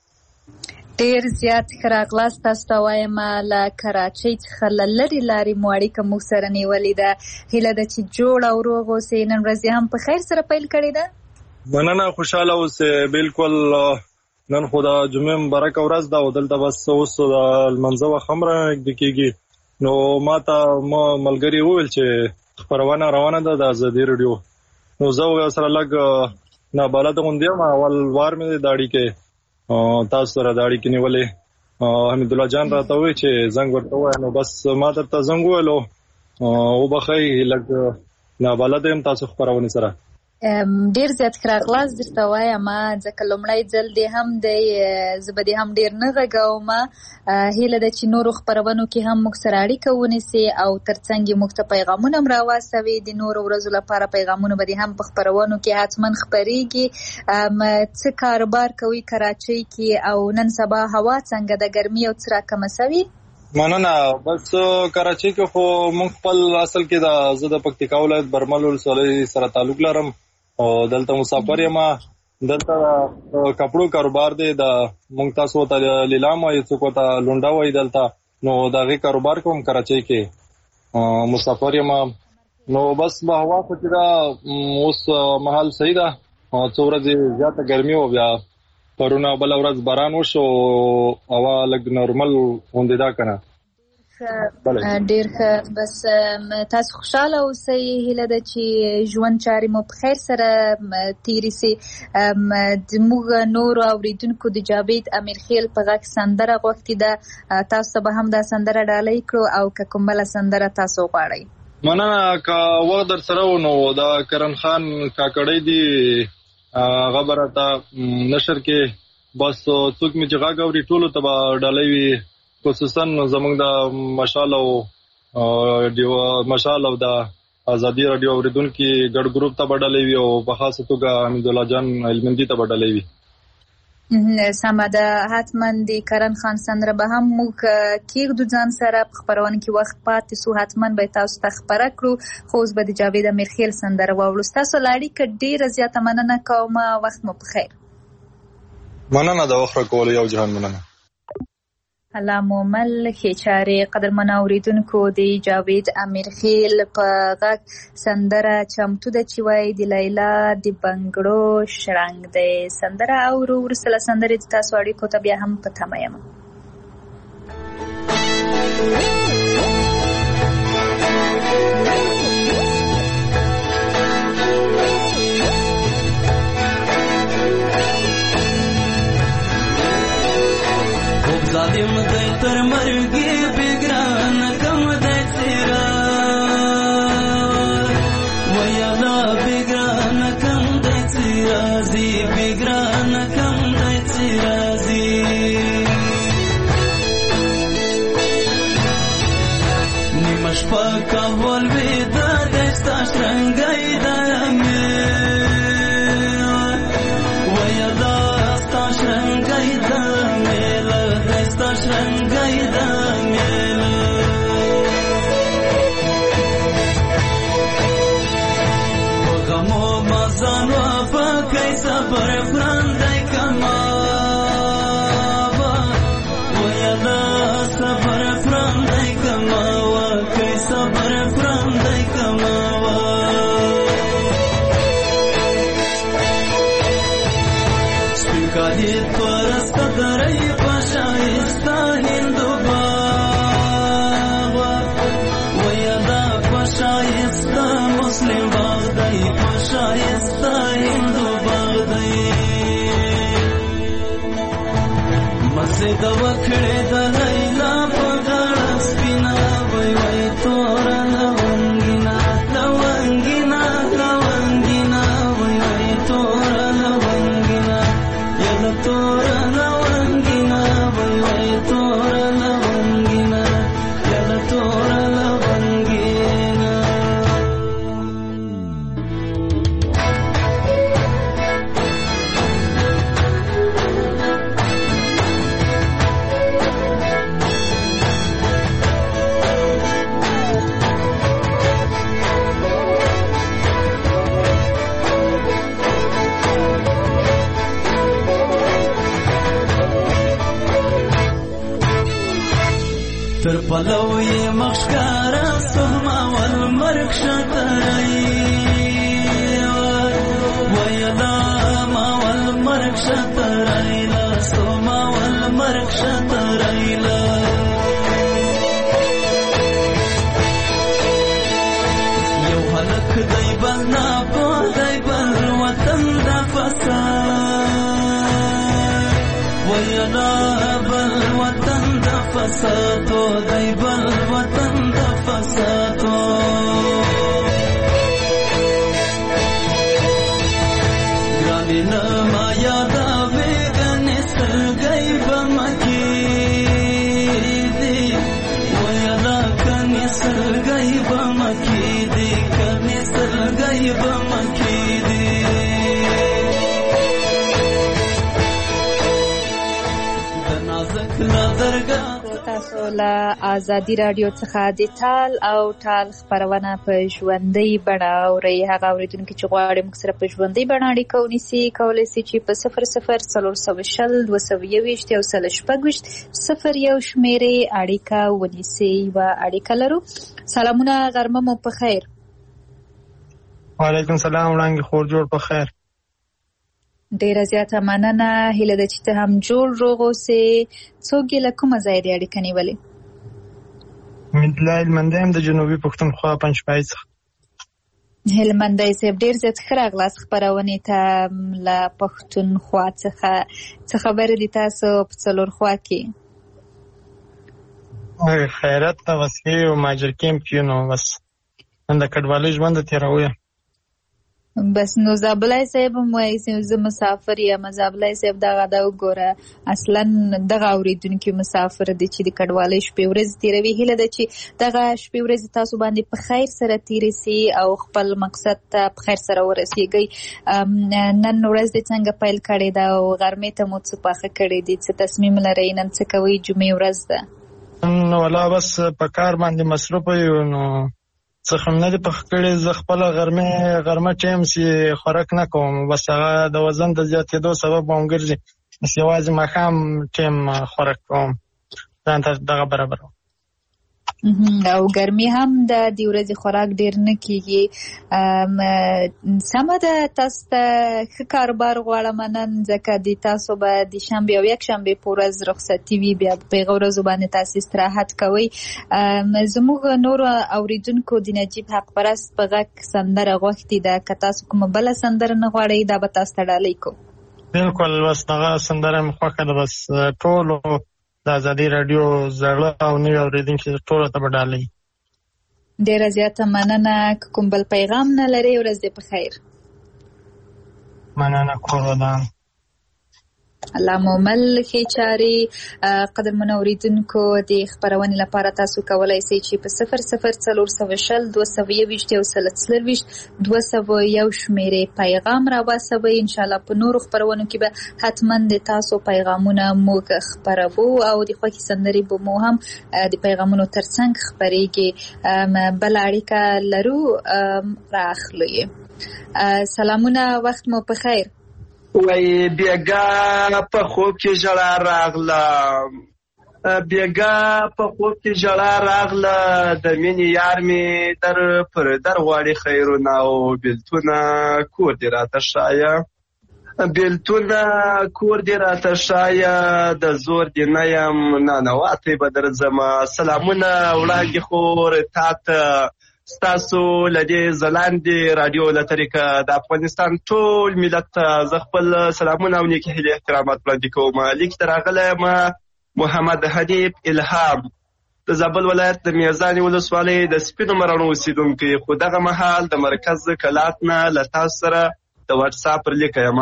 ډېر زیات ښه راغلاست. تاسو ته وایم له کراچۍ څخه له لرې لارې مو اړیکه موږ سره نیولې ده. هیله ده چې جوړ او روغ اوسئ. نن ورځ هم په خیر سره پیل کړې ده.
مننه، خوشحاله اوسئ. بالکل نن خو د جمعې مبارکه ورځ ده او دلته بس اوس د لمانځه وخت هم رانږدې کېږي. نو ما ته ما ملګري وویل چې خپرونه روانه ده د ازادي راډیو. نو زه سره لږ نابلده غوندې یم. اول وار مې د اړیکې تاسو سره د اړیکې نیولې. حمید الله جان راته وویل چې زنګ ورته ووایه. نو بس ما درته زنګ وویلو. وبښئ لږ نابلده یم تاسو خپرونې سره.
ډیر زیات ښه راغلاست درته وایم ځکه لومړی ځل دې هم دی. زه به دې هم ډیر نه غږوم. هیله ده چې نورو خپرونو کې هم موږ سره اړیکه ونیسي او ترڅنګ یې موږ ته پیغامونه هم راواستوي. د نورو ورځو لپاره پیغامونه به دې هم په خپرونو کې حتما خپرېږي. څه کاروبار کوي کراچۍ کې او نن سبا هوا څنګه ده؟ ګرمي او څه راکمه سوي؟
مننه. بس کراچۍ کې خو موږ خپل اصل کې د زه د پکتیکا ولایت برمل ولسوالۍ سره تعلق لرم او دلته مسافر یم. دلته کپړو کاروبار دی. د موږ تاسو ته لیلام وایي، څوک ته لونډه وایي دلته. نو د هغې کاروبار کوم کراچۍ کې. مسافر یم. نو بس به هوا خو چې ده اوس مهال صحیح ده. څو ورځې زیاته ګرمي وه، بیا پرونه بله ورځ باران وشو، هوا لږ نورمل غوندې ده که نه.
ډېر ښه. بس تاسو خوشحاله اوسئ. هیله ده چې ژوند چارې مو په خیر سره تېرې سي. زموږ نورو اورېدونکو د جاوید امیرخیل په غږ سندره غوښتې ده. تاسو ته به هم دا سندره ډالۍ کړو او که کوم بله سندره تاسو غواړئ.
مننه. که وخت در سره و نو د کرن خان کاکړی دی هغه به راته نشر کې بس څوک مې چې غږ اوري ټولو ته به ډالۍ وي خصوصا زموږ د مشال او مشال او د ازادي رادیو اوریدونکو ګډ ګروپ ته به ډالۍ وي او په خاصه توګه حمید الله جان علمندي ته به ډالۍ وي.
سمه ده، حتما د کرن خان سندره به هم موږ کېږدو ځان سره په خپرونه کې وخت پاتې سو، حتما به تاسو ته خپره کړو. خو اوس به د جاوید امیرخیل سندره واورو. ستاسو له اړیکه ډېره زیاته مننه کوم، وخت مو په خیر.
مننه د وخت راکولو، یو جهان مننه.
الله مومل خېچارې. قدرمنو اوریدونکو د جاوید امیرخیل په غږ سندره چمتو ده چې وایي د لیلا د بنګړو شرنګ دی. سندره اورو، وروسته له سندرې د تاسو اړیکو ته بیا هم په تمه یم.
ظالم دی تر مرګي بګران کم دی تیرا ویالا بګران کم دی تیرا زی بګران کم دی تیرا زی نیمش پاکا ول ودا دستا شرنګای دامه ویالا ستا شرنګای دامه شرنګای د میل وګمو مزانو په کیسه پر فرندای کما ویلا صبر فرندای کما و کیسه پر فرندای کما سپکالی پرست درای شایستا هندو باغ ویدا شایستا مسلم باغ دی شایستا هندو باغ دی مسجد وکړه د لیلا په غاړه سپینا وای وای تور لونګینا لونګینا لونګینا وای وای تور لونګینا یلا تور تر پلوی مخشکارا سهما والمرک شترائی ویلا ما والمرک شترائی لا سهما والمرک شترائی لا یو حلق دی بل ناپو دی بل وطن دا فساد ویلا بل وطن دا فسادو دی بل وطن دا فسادو گرانی نما یادا ویگنی سرگئی بمکی دی ویلا کنی سرگئی بمکی دی کنی سرگئی بمکی دی دنازک لادرگا
تاسو له ازادي رادیو څخه د تال او ټال خپرونه په ژوندۍ بڼه اورئ. هغه اورېدونکي چې غواړي موږ سره په ژوندۍ بڼه اړیکه ونیسي کولی سي چې په صفر صفر څلور سوه شل دوه سوه یوویشت یو سل شپږ ویشت صفر یو شمېرې اړیکه ونیسي. یوه اړیکه لرو. سلامونه، غرمه مو په خیر.
وعلیکم سلام، وړانګې خور جوړ په خیر.
ډیره زیاته مننه. هیله ده چې ته هم جوړ روغ اوسې. څوک یې له کومه ځایه دې اړیکه نیولې؟
حمیدالله هلمندی یم د جنوبي پښتونخوا پنجپای څخه.
هلمندی صاحب ډېر زیات ښه راغلاست خپرونې ته له پښتونخوا څخه. څه خبرې دي تاسو په څلورخوا کې؟
خیرت ته وسې او ماجر کیمپ یو نو بس نن د کډوالۍ ژوند تېروو.
بس نو زابلای صاحب هم وایي چې زه مسافر یم. زابلای صاحب دغه دا وګوره اصلا دغه اورېدونکي مسافر دی چې د کډوالۍ شپې ورځې تېروي. هیله ده چې دغه شپې ورځې تاسو باندې په خیر سره تېرې سي او خپل مقصد ته په خیر سره ورسېږئ. نن ورځ دې څنګه پیل کړې ده او غرمې ته مو څه پاخه کړی دي؟ څه تصمیم لرئ؟ نن څه کوئ؟ جمعې ورځ ده.
نو والله بس په کار باندې مصروفه یو، نو څه هم نه دي پخ کړی. زه خپله غرمې غرمه ټایم چې خوراک نه کوم، بس هغه د وزن د زیاتېدو سبب به هم ګرځي، بس یوازې ماښام ټایم خوراک کوم، ځان ته دغه برابروم.
او ګرمي هم د دې ورځې خوراک ډېر نه کېږي. سمه ده، تاسو ته ښه کاروبار غواړم نن، ځکه د تاسو به د شنبې او یکشنبې په ورځ رخصتي وي، بیا په هغه ورځو باندې تاسو استراحت کوئ. زموږ نورو اورېدونکو د نجیب حق پرست په غږ سندره غوښتې ده، که تاسو کومه بله سندره نه غواړئ دا به تاسو ته ډالۍ کوو.
بلکل، بس دغه سندره مې خوښه ده. بس ټولو د ازادي راډیو زړه او نوي اورېدونکي ټولو ته به ډالۍ.
ډېره زیاته مننه. که کوم بل پیغام نه لرئ، ورځ دې په خیر.
مننه، کور ودان.
الله مو مل ښې چارې. قدرمنو اورېدونکو، د خپرونې لپاره تاسو کولی شئ چې په صفر صفر څلور سوه شل دوه سوه یوویشت یو سل څلرویشت دوه سوه یو شمېرې پیغام راواستوئ. انشاءالله په نورو خپرونو کې به حتما د تاسو پیغامونه موږ خپروو او د خوښې سندرې به مو هم د پیغامونو ترڅنګ خپرېږي. بله اړیکه لرو، راخلو یې. سلامونه، وخت مو په خیر.
وای بیګا په خوب کې ژړا راغله، بیګا په خوب کې ژړا راغله، د مینې یار مې در پر در غواړي خیرونه او بېلتونه کور دې راته ښایه، بېلتونه کور دې راته ښایه، د زور دې نه یم نانواتې به درځمه. سلامونه وړاندې خور تا ته، ستاسو له دې ځلاندې راډیو له طریقه د افغانستان ټول ملت ته زه خپل سلامونه او نیکې هیلې احترامات وړاندې کوم. لیک ته راغلی یم محمد حنیف الهام، د زابل ولایت د میزانې ولسوالۍ د سپینو مراڼو اوسېدونکی، خو دغه مهال د مرکز کلات نه له تاسو سره د واټساپ پر لیکه یم.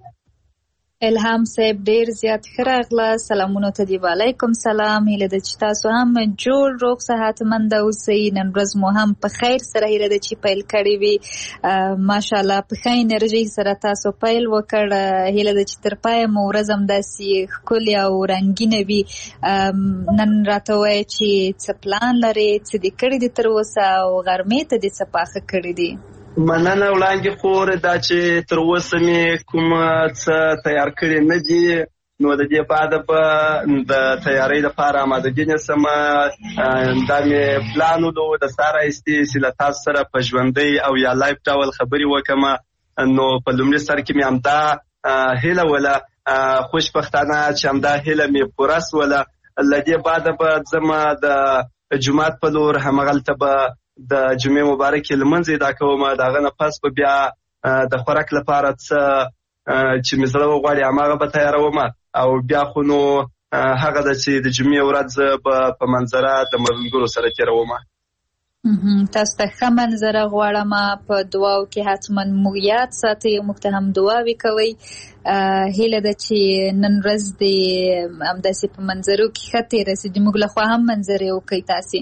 الهام صاحب ډېر زیات ښه راغله. سلامونو ته دی، وعلیکم سلام. هیله ده چې تاسو هم جوړ روغ صحتمنده اوسئ. نن ورځ مو هم په خیر سره هیله ده چې پیل کړې وي. ماشاءالله په ښه انرژۍ سره تاسو پیل وکړ. هیله ده چې تر پایه مو ورځ همداسې ښکلې او رنګینه وي. نن راته ووایه چې څه پلان لرې، څه دې کړي دي تر اوسه او غرمې ته دې څه پاخه کړي دي؟
مننه وړاندې خور، دا چې تر اوسه مې کوم څه تیار کړي نه دي، نو د دې بعده به د تیارۍ لپاره آمادګي نیسمه. دا مې پلان ولو د ساه راایستې چې له تاسو سره په ژوندۍ او یا لایف ډول خبرې وکړم. نو په لومړي سر کې مې همدا هیله وله، خوشبختانه چې همدا هیله مې پوره سوله. له دې بعده به ځمه د جومات په لور، همغلته به د جمعې مبارکې لمونځ ادا کوم. د هغه نه پس به بیا د خوراک لپاره څه چې مې زړه وغواړي هماغه به تیاروم، او بیا خو نو هغه ده چې د جمعې ورځ به په منظره د ملګرو سره تېروم.
تاسو ته ښه منظره غواړم. په دعاو کې حتما موږ یاد ساتئ، موږ ته هم دعاوې کوئ. هیله ده چې نن ورځ دې همداسې په منظرو کې ښه تېره سي. موږ له خوا هم منظرې وکئ تاسې.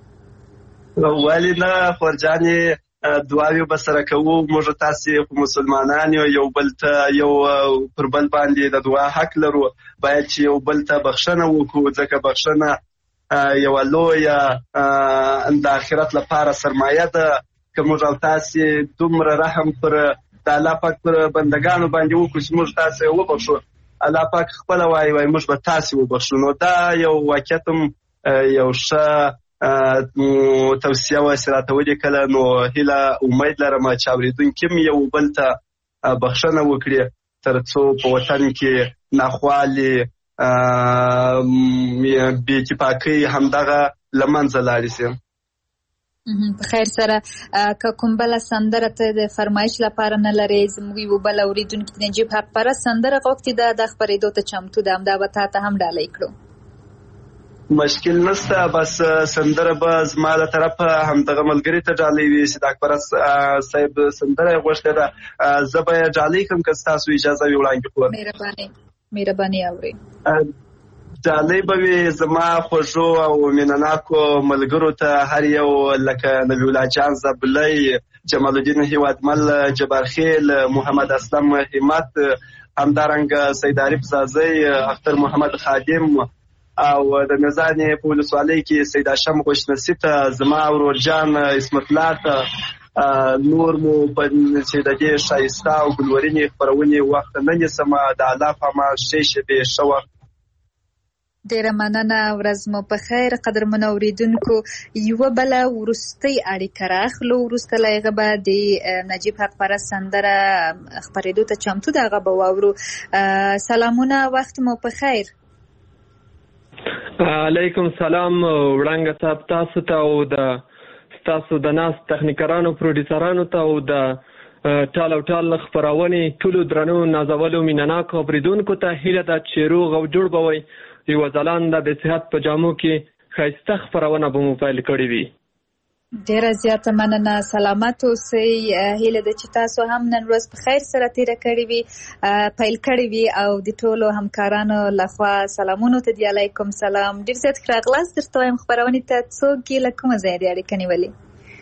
ولې نه خورجانې، دعاوې به سره کوو. موږ تاسې خو مسلمانان یو، یو بل ته یو پر بل باندې د دعا حق لرو. باید چې یو بل ته بخښنه وکړو، ځکه بخښنه یوه لویه د آخرت لپاره سرمایه ده. که موږ او تاسې دومره رحم پر د الله پاک پر بندګانو باندې وکړو چې موږ تاسې وبخښو، الله پاک خپله وایي وایي موږ به تاسې وبخښو. نو دا یو واقعیت هم یو ښه توصیه وه چې راته ولیکله. نو هیله امید لرم چې اورېدونکي هم یو بل ته بخښنه وکړي، تر څو په وطن کې ناخوالې، بې اتفاقۍ همدغه له منځه لاړې شي.
په خیر سره. که کوم بله سندره ته د فرمایش لپاره نه لرې، زموږ یو بل اورېدونکي نجیب حق پرست سندره غوښتې ده، دا خپرېدو ته چمتو ده، همدا به تا ته هم ډالۍ کړو.
مشکل نشته. بس سندره به زما له طرفه همدغه ملګري ته ډالۍ وي چې د اکبر صاحب سندره یې غوښتې ده، زه به یې ډالۍ کړم که ستاسو اجازه وي وړاندې کړم.
مهرباني مهرباني اورئ.
ډالۍ به وي زما خوږو او مینهناکو ملګرو ته، هر یو لکه نبی الله جان زابلی، جمال الدین هیوادمل، جبار خیل، محمد اسلم همت، همدارنګه سید عارف زازی، اختر محمد خادم او د میزانې په ولسوالۍ کې سید هاشم خوشنصي ته، زما ورور جان اسمت الله ته، نور مو په چې د دې ښایسته او ګلورینې خپرونې وخت نه نیسم. د الله په امان ښې شپې ښه وخت.
ډیره مننه، ورځ مو په خیر. قدرمنو اوریدونکو، یوه بله وروستۍ اړیکه راخلو، وروسته له هغه به د نجیب حق پرست سندره خپرېدو ته چمتو ده، هغه به واورو. سلامونه، وخت مو په خیر.
علیکم سلام وړانګه صاحب، تاسو ته او د ستاسو د ناست تخنیکرانو پروډیوسرانو ته او د ټال او ټال خپرونې ټولو درنو نازولو مینهناکو اورېدونکو ته هیله ده چې روغ او جوړ به وئ. یوه ځلانده د صحت په جامو کې ښایسته خپرونه به مو پیل کړې وي.
ډیره زیاته مننه، سلامت اوسئ. هیله ده چې تاسو هم نن ورځ په خیر سره تیره کړې وي، پیل کړې وي، او د ټولو همکارانو لخوا سلامونو ته دی علیکم سلام. ډیر زیات ښه راغلاست. درته وایم خپرونې ته څوک یې له کومه ځایه دې اړیکه نیولې؟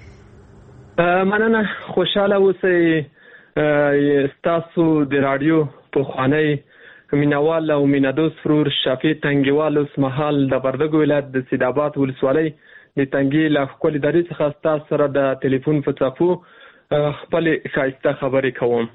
مننه، خوشحاله اوسئ. ستاسو د راډیو پخوانی مینوال او مینهدوست ورور شفیع تنګیوال اوس مهال د وردګو ولایت د سیدآباد ولسوالۍ د تنګي له ښکلي درې څخه ستاسو سره د ټلیفون په څپو خپلې ښایسته خبرې کوم.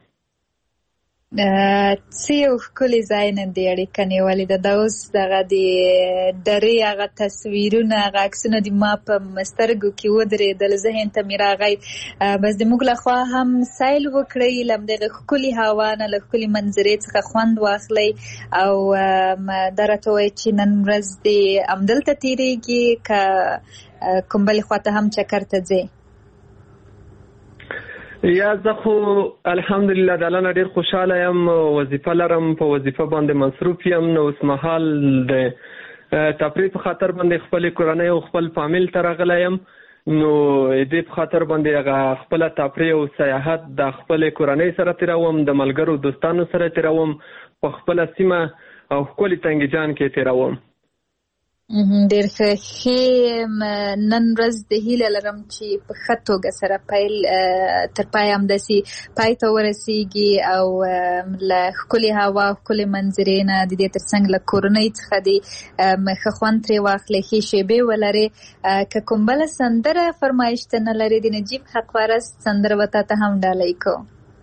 څه یو ښکلي ځای نه دی اړیکه نیولې ده. دا اوس دغه د درې هغه تصویرونه، هغه عکسونه د ما په سترګو کې ودرېدل، ذهن ته مې راغی. بس زموږ لخوا هم سیل وکړئ، له همدغې ښکلي هوا نه، له ښکلي منظرې څخه خوند واخلئ، او دا راته ووایئ چې نن ورځ دې همدلته تېرېږي که کوم بلې خوا ته هم چکر ته ځې؟
یا زه خو الحمدلله د الله نه ډېر خوشحاله یم، وظیفه لرم، په وظیفه باندې مصروف یم. نو اوس مهال د تفریح په خاطر باندې خپلې کورنۍ او خپل فامیل ته راغلی یم. نو دې په خاطر باندې هغه خپله تفریح او سیاحت د خپلې کورنۍ سره تېروم، د ملګرو دوستانو سره تېروم، په خپله سیمه او ښکلي تنګیجان کې تېروم.
ډېر ښه. ښې نن ورځ د هیله لرم چې په ښه توګه سره پیل تر پایه همداسې پای ته ورسېږي، او له ښکلې هوا، ښکلې منظرې نه، د دې تر څنګ له کورنۍ څخه دې ښه خوند ترې واخلئ، ښې شېبې ولرې. که کوم بله سندره فرمایش ته نه لرې، د نجیب حق پرست سندره به تا ته هم ډالۍ کوو.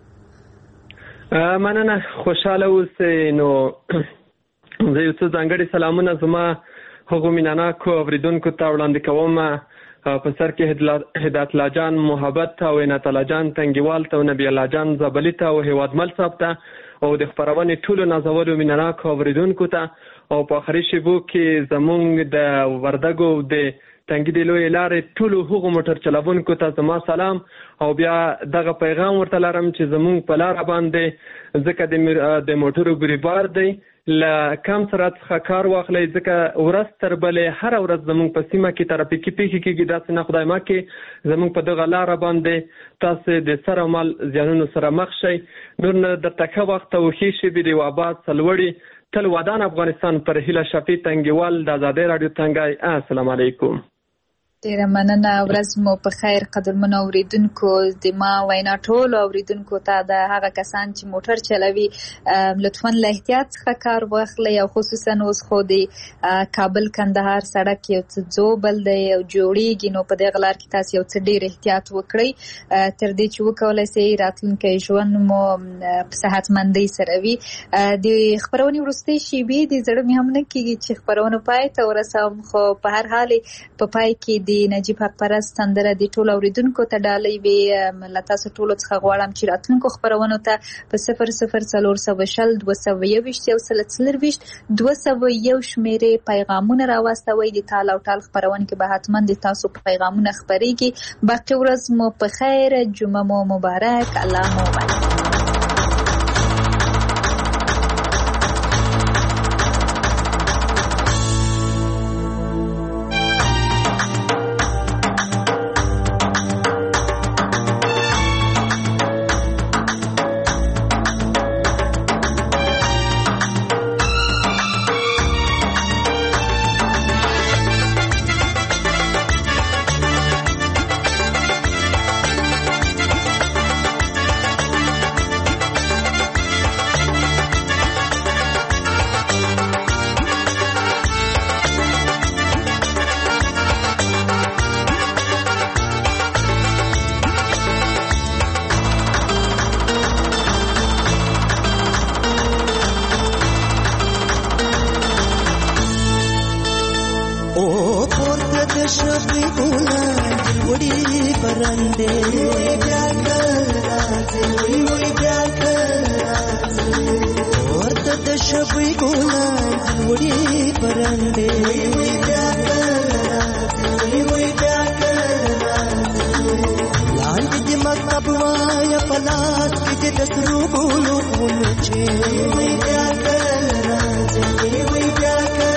مننه، خوشحاله اوسئ. نو زه یو څه ځانګړي سلامونه زما هغو مینهناکو اورېدونکو ته وړاندې کوم. په سر کې هدایت الله جان محبت ته، او عنایت الله جان تنګیوال ته، او نبی الله جان زابلي ته، او هیوادمل صاحب ته، او د خپرونې ټولو نازولو مینهناکو اورېدونکو ته، او په آخري شېبو کې زموږ د وردګو د تنګي د لویې لارې ټولو هغو موټر چلوونکو ته زما سلام. او بیا دغه پیغام ورته لرم چې زموږ په لاره باندې ځکه د موټرو ګریبار دی، له کم سرعت څخه کار واخلئ، ځکه ورځ تر بلې هره ورځ زموږ په سیمه کې ترافیکي پیښې کېږي. داسې نه خدای مکړي زموږ په دغه لاره باندې تاسې د سر او مال زیانونو سره مخ شئ. نور نه درته ښه وخت او ښې شېبې د یو آباد، سرلوړي، تل ودان افغانستان پر هیله شفیع تنګیوال د ازادۍ راډیو تنګی. السلام علیکم.
ډیره مننه، ورځ مو په خیر. قدرمنو اوریدونکو، د ما وینا ټولو اوریدونکو ته د هغه کسان چې موټر چلوي لطفا له احتیاط څخه کار واخلئ، او خصوصا اوس خو د کابل کندهار سړک یو څه ځوبل دی او جوړیږي، نو په دغه لار کې تاسو یو څه ډیر احتیاط وکړئ تر دې چې وکولای شئ راتلونکی ژوند مو په صحتمندۍ سره وي. د خپرونې وروستۍ شېبې د زړه مې هم نه کېږي چې خپرونه پای ته ورسوم، خو په هر حال په پای کې د نجیب حق پرست سندره د ټولو اوریدونکو ته ډالۍ وي. له تاسو ټولو څخه غواړم چې راتلونکو خپرونو ته په صفر صفر څلور سوه شل دوه سوه یوویشت یو سل څلرویشت دوه سوه یو شمېرې پیغامونه راواستوئ. د تال او ټال خپرونه کې به حتما د تاسو پیغامونه خپرېږي. باقي ورځ مو په خیر، جمعه مو مبارک، الله مو مبارک.
شبي ګولا وړي پرندې بیا راځي وی وی بیا راځي ورته د شبي ګولا وړي پرندې وی بیا راځي وی وی بیا راځي لاندې د مکتب وای په لاس کې د سرو ګلو ونچې وی بیا راځي وی وی بیا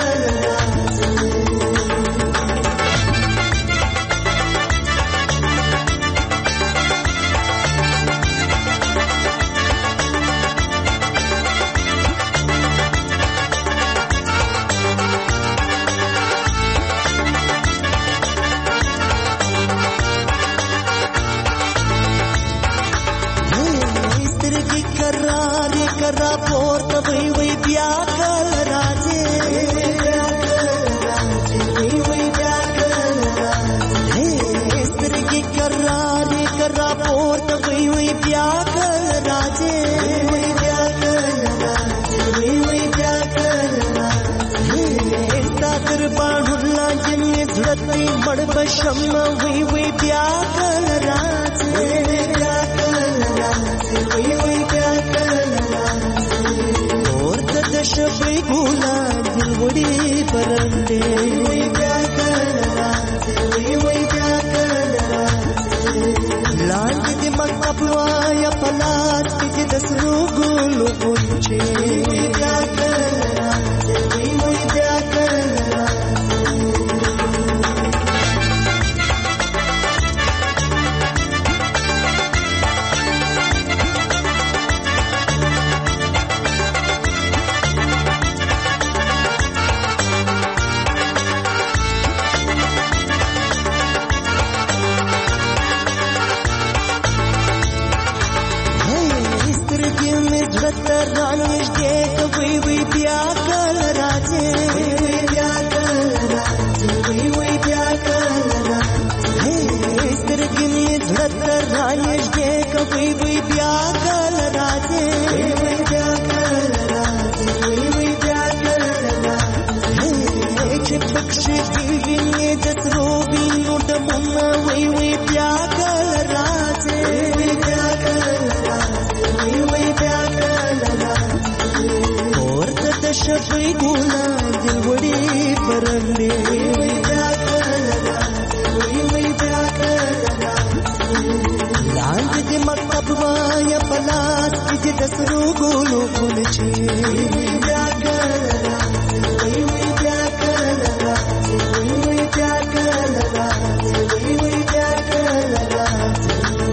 بشم وی وی بیا کل راځي بیا کل راځي وی وی بیا کل راځي ورته د شبي ګولا دل وړي پرندې وی بیا کل راځي وی وی بیا کل راځي لاندې د مکتب وای په لاس کې د سرو ګلو ونچې بیا کل راځي وی وی بیا کل شبي ګولا دل وړي پرندې وی بیا کل راځي وی وی بیا کل راځي لاندې د مکتب وای په لاس کې د سرو ګلو ونچې بیا کل راځي وی وی بیا کل راځي وی وی بیا کل راځي وی وی بیا کل راځي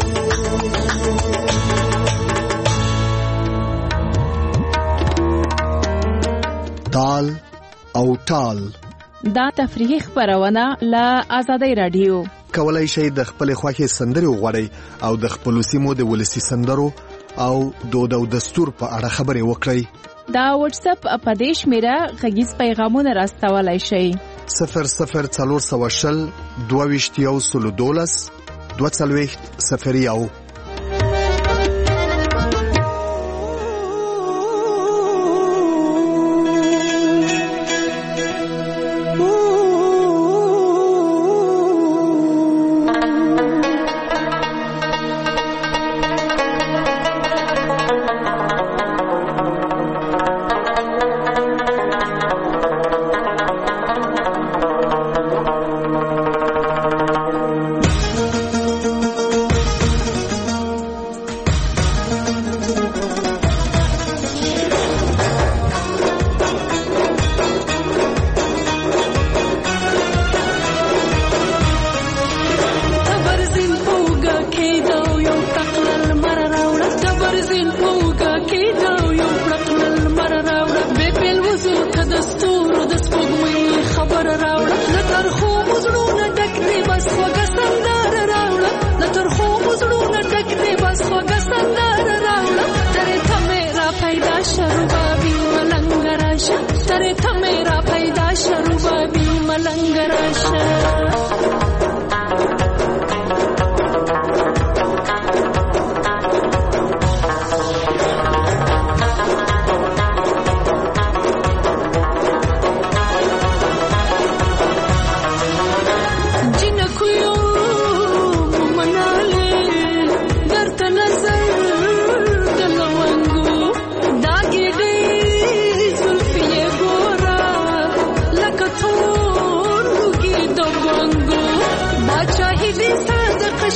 تال او ټال
دا تفریحي خبرونه له آزادۍ رادیو
کولای شئ د خپل خوښي سندري وغوړئ او د خپل سیمو د ولسی سندرو او دود او دستور په اړه خبرې وکړئ.
دا واتس اپ اپدیش میرا غږیز پیغامونه راستولای شئ
صفر صفر څلور سوه شل دوه ویشت یو سلو دولس دوه څلوېښت صفر یو.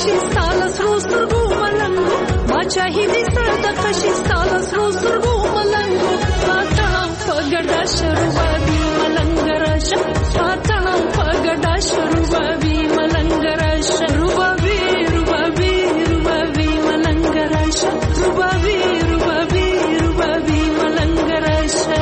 کشي ستاله سرو سترګو ملنګو ما چاهي سره د کشي ستاله سرو سترګو ملنګو پاتړم په ګډا شروبابي ملنګ راشه پاتړم په ګډا شروبابي ملنګ راشه روبابي روبابي روبابي ملنګ راشه روبابي روبابي روبابي ملنګ راشه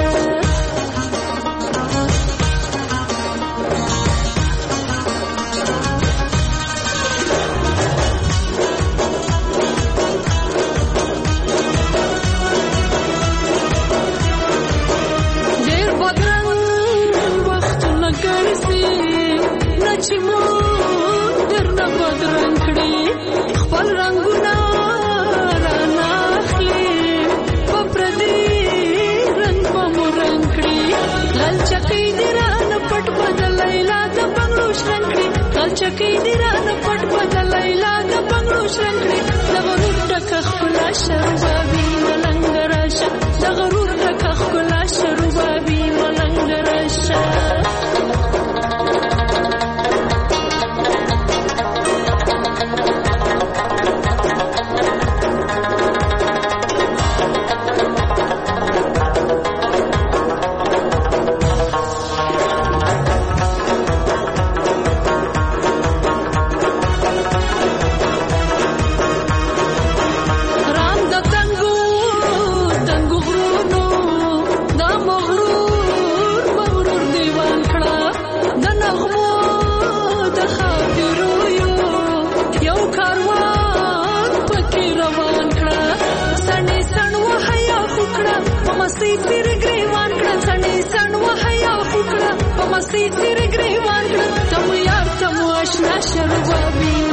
چې مون درنه بدرنګ کړي خپل رنگونه رانه اخلي په پردي رنګ په مو رنګ کړي غلچکۍ دې رانه پټ بدلۍ لا د بنګړو شرنګ کړي غلچکۍ دې رانه پټ بدلۍ لا د بنګړو شرنګ کړي د غرور ډکه ښکلا شروبابي ملنګ راشه د غرور ډکه ښکلا شروبابي ملنګ راشه مستي تیر گریوان کړه تم یار تم آشنا شروبابي